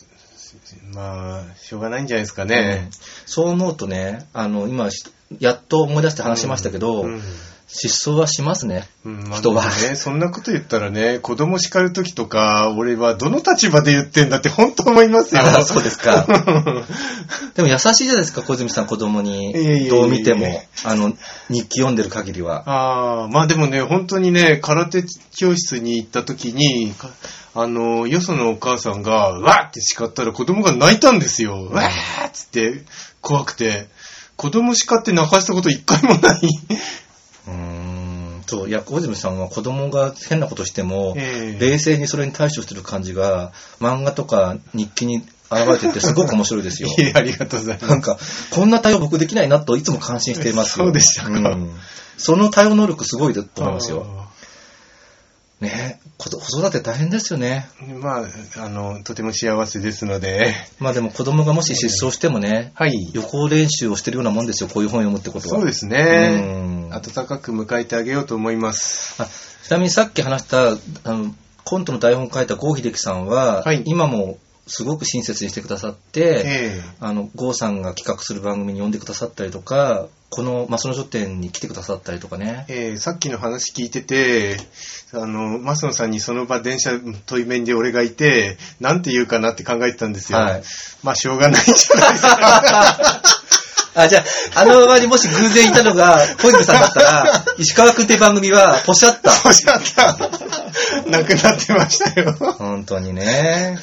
S2: しょうがないんじゃないですかね。
S1: そう思うとね、今、やっと思い出して話しましたけど、失踪はしますね、人は。
S2: そんなこと言ったらね、子供叱るときとか、俺はどの立場で言ってんだって本当思いますよ。
S1: そうですか。でも優しいじゃないですか、小泉さん子供に。どう見ても、日記読んでる限りは。
S2: でもね、本当にね、空手教室に行ったときに、よそのお母さんが、わーって叱ったら子供が泣いたんですよ。わーっつって、怖くて。子供叱って泣かしたこと一回もない。
S1: そう、いや、小泉さんは子供が変なことしても、冷静にそれに対処してる感じが、漫画とか日記に現れててすごく面白いですよ。
S2: ありがとうございます。
S1: なんか、こんな対応僕できないなといつも感心していますよ。
S2: そうでしたか。
S1: その対応能力すごいと思いますよ。ね、子育て大変ですよね。
S2: とても幸せですので。
S1: でも子供がもし失踪してもね、予行練習をしてるようなもんですよ、こういう本を読むってことは。
S2: そうですね。温かく迎えてあげようと思います。
S1: ちなみにさっき話したコントの台本を書いた郷秀樹さんは、今もすごく親切にしてくださって、郷さんが企画する番組に呼んでくださったりとか、この増野書店に来てくださったりとかね。
S2: さっきの話聞いてて、増野さんにその場電車対面で俺がいて、なんて言うかなって考えてたんですよ。しょうがないじゃないですか。
S1: あ、じゃあ、あの場にもし偶然いたのが、小泉さんだったら、石川くんって番組は、ポシャった。
S2: ポシャった。なくなってましたよ。
S1: 本当にね。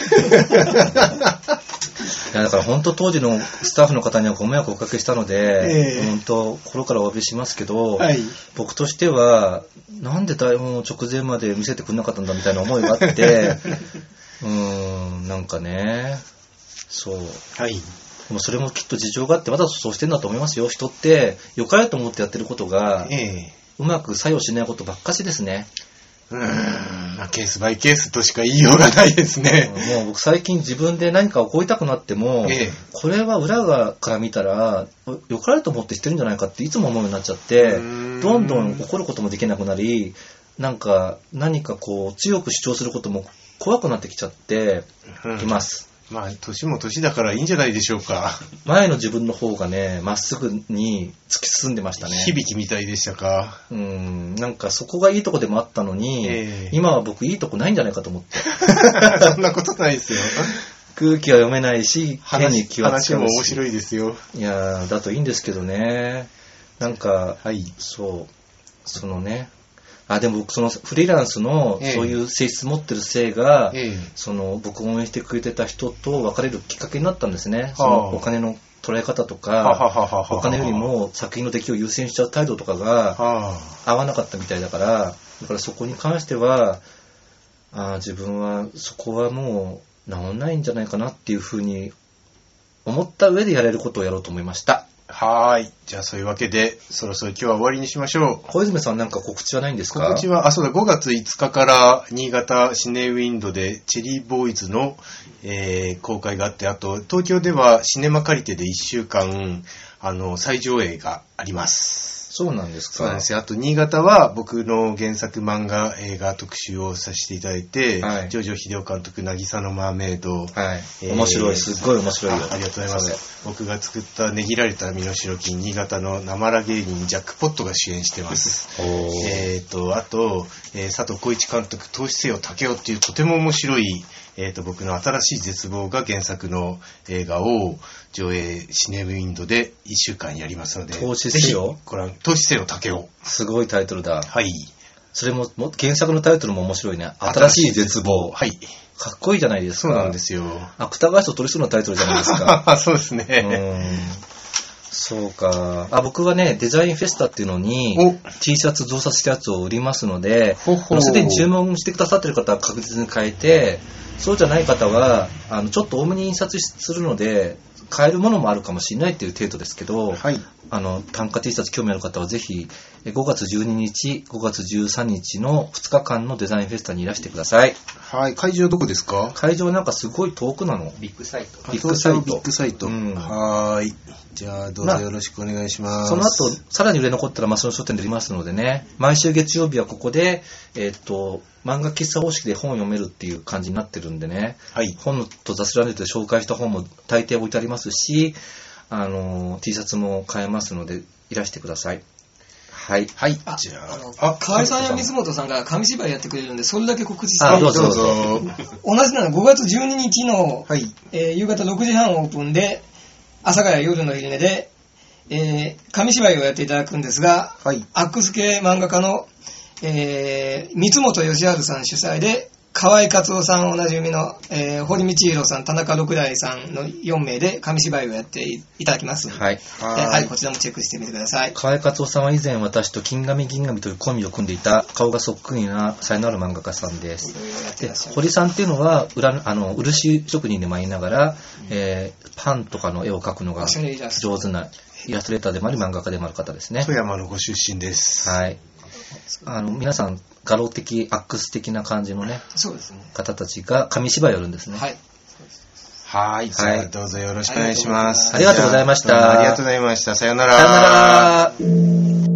S1: いやだから本当当時のスタッフの方にはご迷惑をおかけしたので、本当心からお詫びしますけど、はい、僕としてはなんで台本を直前まで見せてくれなかったんだみたいな思いがあってなんかねそう、はい、でもそれもきっと事情があってわざとそうしてんだと思いますよ。人って良かれと思ってやってることが、うまく作用しないことばっかしですね。
S2: ケースバイケースとしか言いようがないですね。
S1: もう僕最近自分で何か起こりたくなっても、これは裏側から見たら良かれと思ってしてるんじゃないかっていつも思うようになっちゃって、どんどん怒ることもできなくなり、何かこう強く主張することも怖くなってきちゃっています。
S2: まあ年も年だからいいんじゃないでしょうか。
S1: 前の自分の方がねまっすぐに突き進んでましたね。
S2: 響きみたいでしたか。
S1: なんかそこがいいとこでもあったのに、今は僕いいとこないんじゃないかと思って。
S2: そんなことないですよ。
S1: 空気は読めないし変に気は使うし。
S2: 話も面白いですよ。
S1: いやだといいんですけどね。なんか、はい、そのね。でも僕そのフリーランスのそういう性質持ってるせいが、その僕を応援してくれてた人と別れるきっかけになったんですね。そのお金の捉え方とか、お金よりも作品の出来を優先しちゃう態度とかが合わなかったみたいだから、そこに関しては自分はそこはもう治んないんじゃないかなっていうふうに思った上でやれることをやろうと思いました。
S2: はい。じゃあそういうわけで、そろそろ今日は終わりにしましょう。
S1: 小泉さんなんか告知はないんですか？
S2: 告知は、そうだ、5月5日から新潟シネウィンドでチェリーボーイズの、公開があって、あと東京ではシネマカリテで1週間、再上映があります。
S1: そうなんですか。
S2: そうなんですよ。あと新潟は僕の原作漫画映画特集をさせていただいて、はい、ジョジョ秀夫監督渚のマーメイド、
S1: はい、面白い、すっごい面白いよ。
S2: ありがとうございます。僕が作ったねぎられた身代金、新潟のなまら芸人ジャックポットが主演してます。あと、佐藤浩市監督投資せよ竹雄っていうとても面白い僕の新しい絶望が原作の映画を上映シネウィンドで1週間やりますので、
S1: 投資せよ
S2: 投資せよ竹雄。
S1: すごいタイトルだ。
S2: はい。
S1: それも原作のタイトルも面白いね。新しい絶望。
S2: はい。
S1: かっこいいじゃないですか。
S2: そうなんですよ。
S1: 芥川賞取りそうなタイトルじゃないですか。
S2: そうですね。
S1: そうか。僕はね、デザインフェスタっていうのに T シャツ増刷したやつを売りますので、すでに注文してくださってる方は確実に買えて、そうじゃない方はちょっと多めに印刷するので買えるものもあるかもしれないっていう程度ですけど、はい、単価 T シャツ興味ある方はぜひ5月12日5月13日の2日間のデザインフェスタにいらしてください。
S2: はい。会場どこですか？
S1: 会場なんかすごい遠くなの。
S3: ビッグサイト。
S2: ビッグサイト。はい。じゃあどうぞよろしくお願いします。
S1: その後さらに売れ残ったらマスの書店でありますのでね、毎週月曜日はここで漫画喫茶方式で本を読めるっていう感じになってるんでね、はい、本と雑誌ランドで紹介した本も大抵置いてありますし、T シャツも買えますのでいらしてください。はい。はい。
S4: じゃあ、河合さんや水本さんが紙芝居やってくれるんで、それだけ告知して。
S1: どうぞ。
S4: 同じなの5月12日の、はい夕方6時半オープンで、朝から夜の昼寝で、紙芝居をやっていただくんですが、はい、アックス系漫画家の、三本義治さん主催で、河合克夫さんおなじみの、堀道弘さん、田中六大さんの4名で紙芝居をやっていただきます。はい。はい、こちらもチェックしてみてください。
S1: 河合克夫さんは以前私と金紙銀紙というコンビを組んでいた顔がそっくりな才能ある漫画家さんです。で堀さんっていうのは漆職人でもありながら、パンとかの絵を描くのが上手なイラストレーターでもあり漫画家でもある方ですね。
S2: 富山のご出身です。
S1: はい。皆さん画廊的アックス的な感じのね、
S4: そうですね、
S1: 方たちが紙芝居をやるんですね。
S4: はい。
S2: はい。じゃあどうぞよろしくお願いします。
S1: ありがとうございました。
S2: ありがとうございました。さよなら。
S1: さよなら。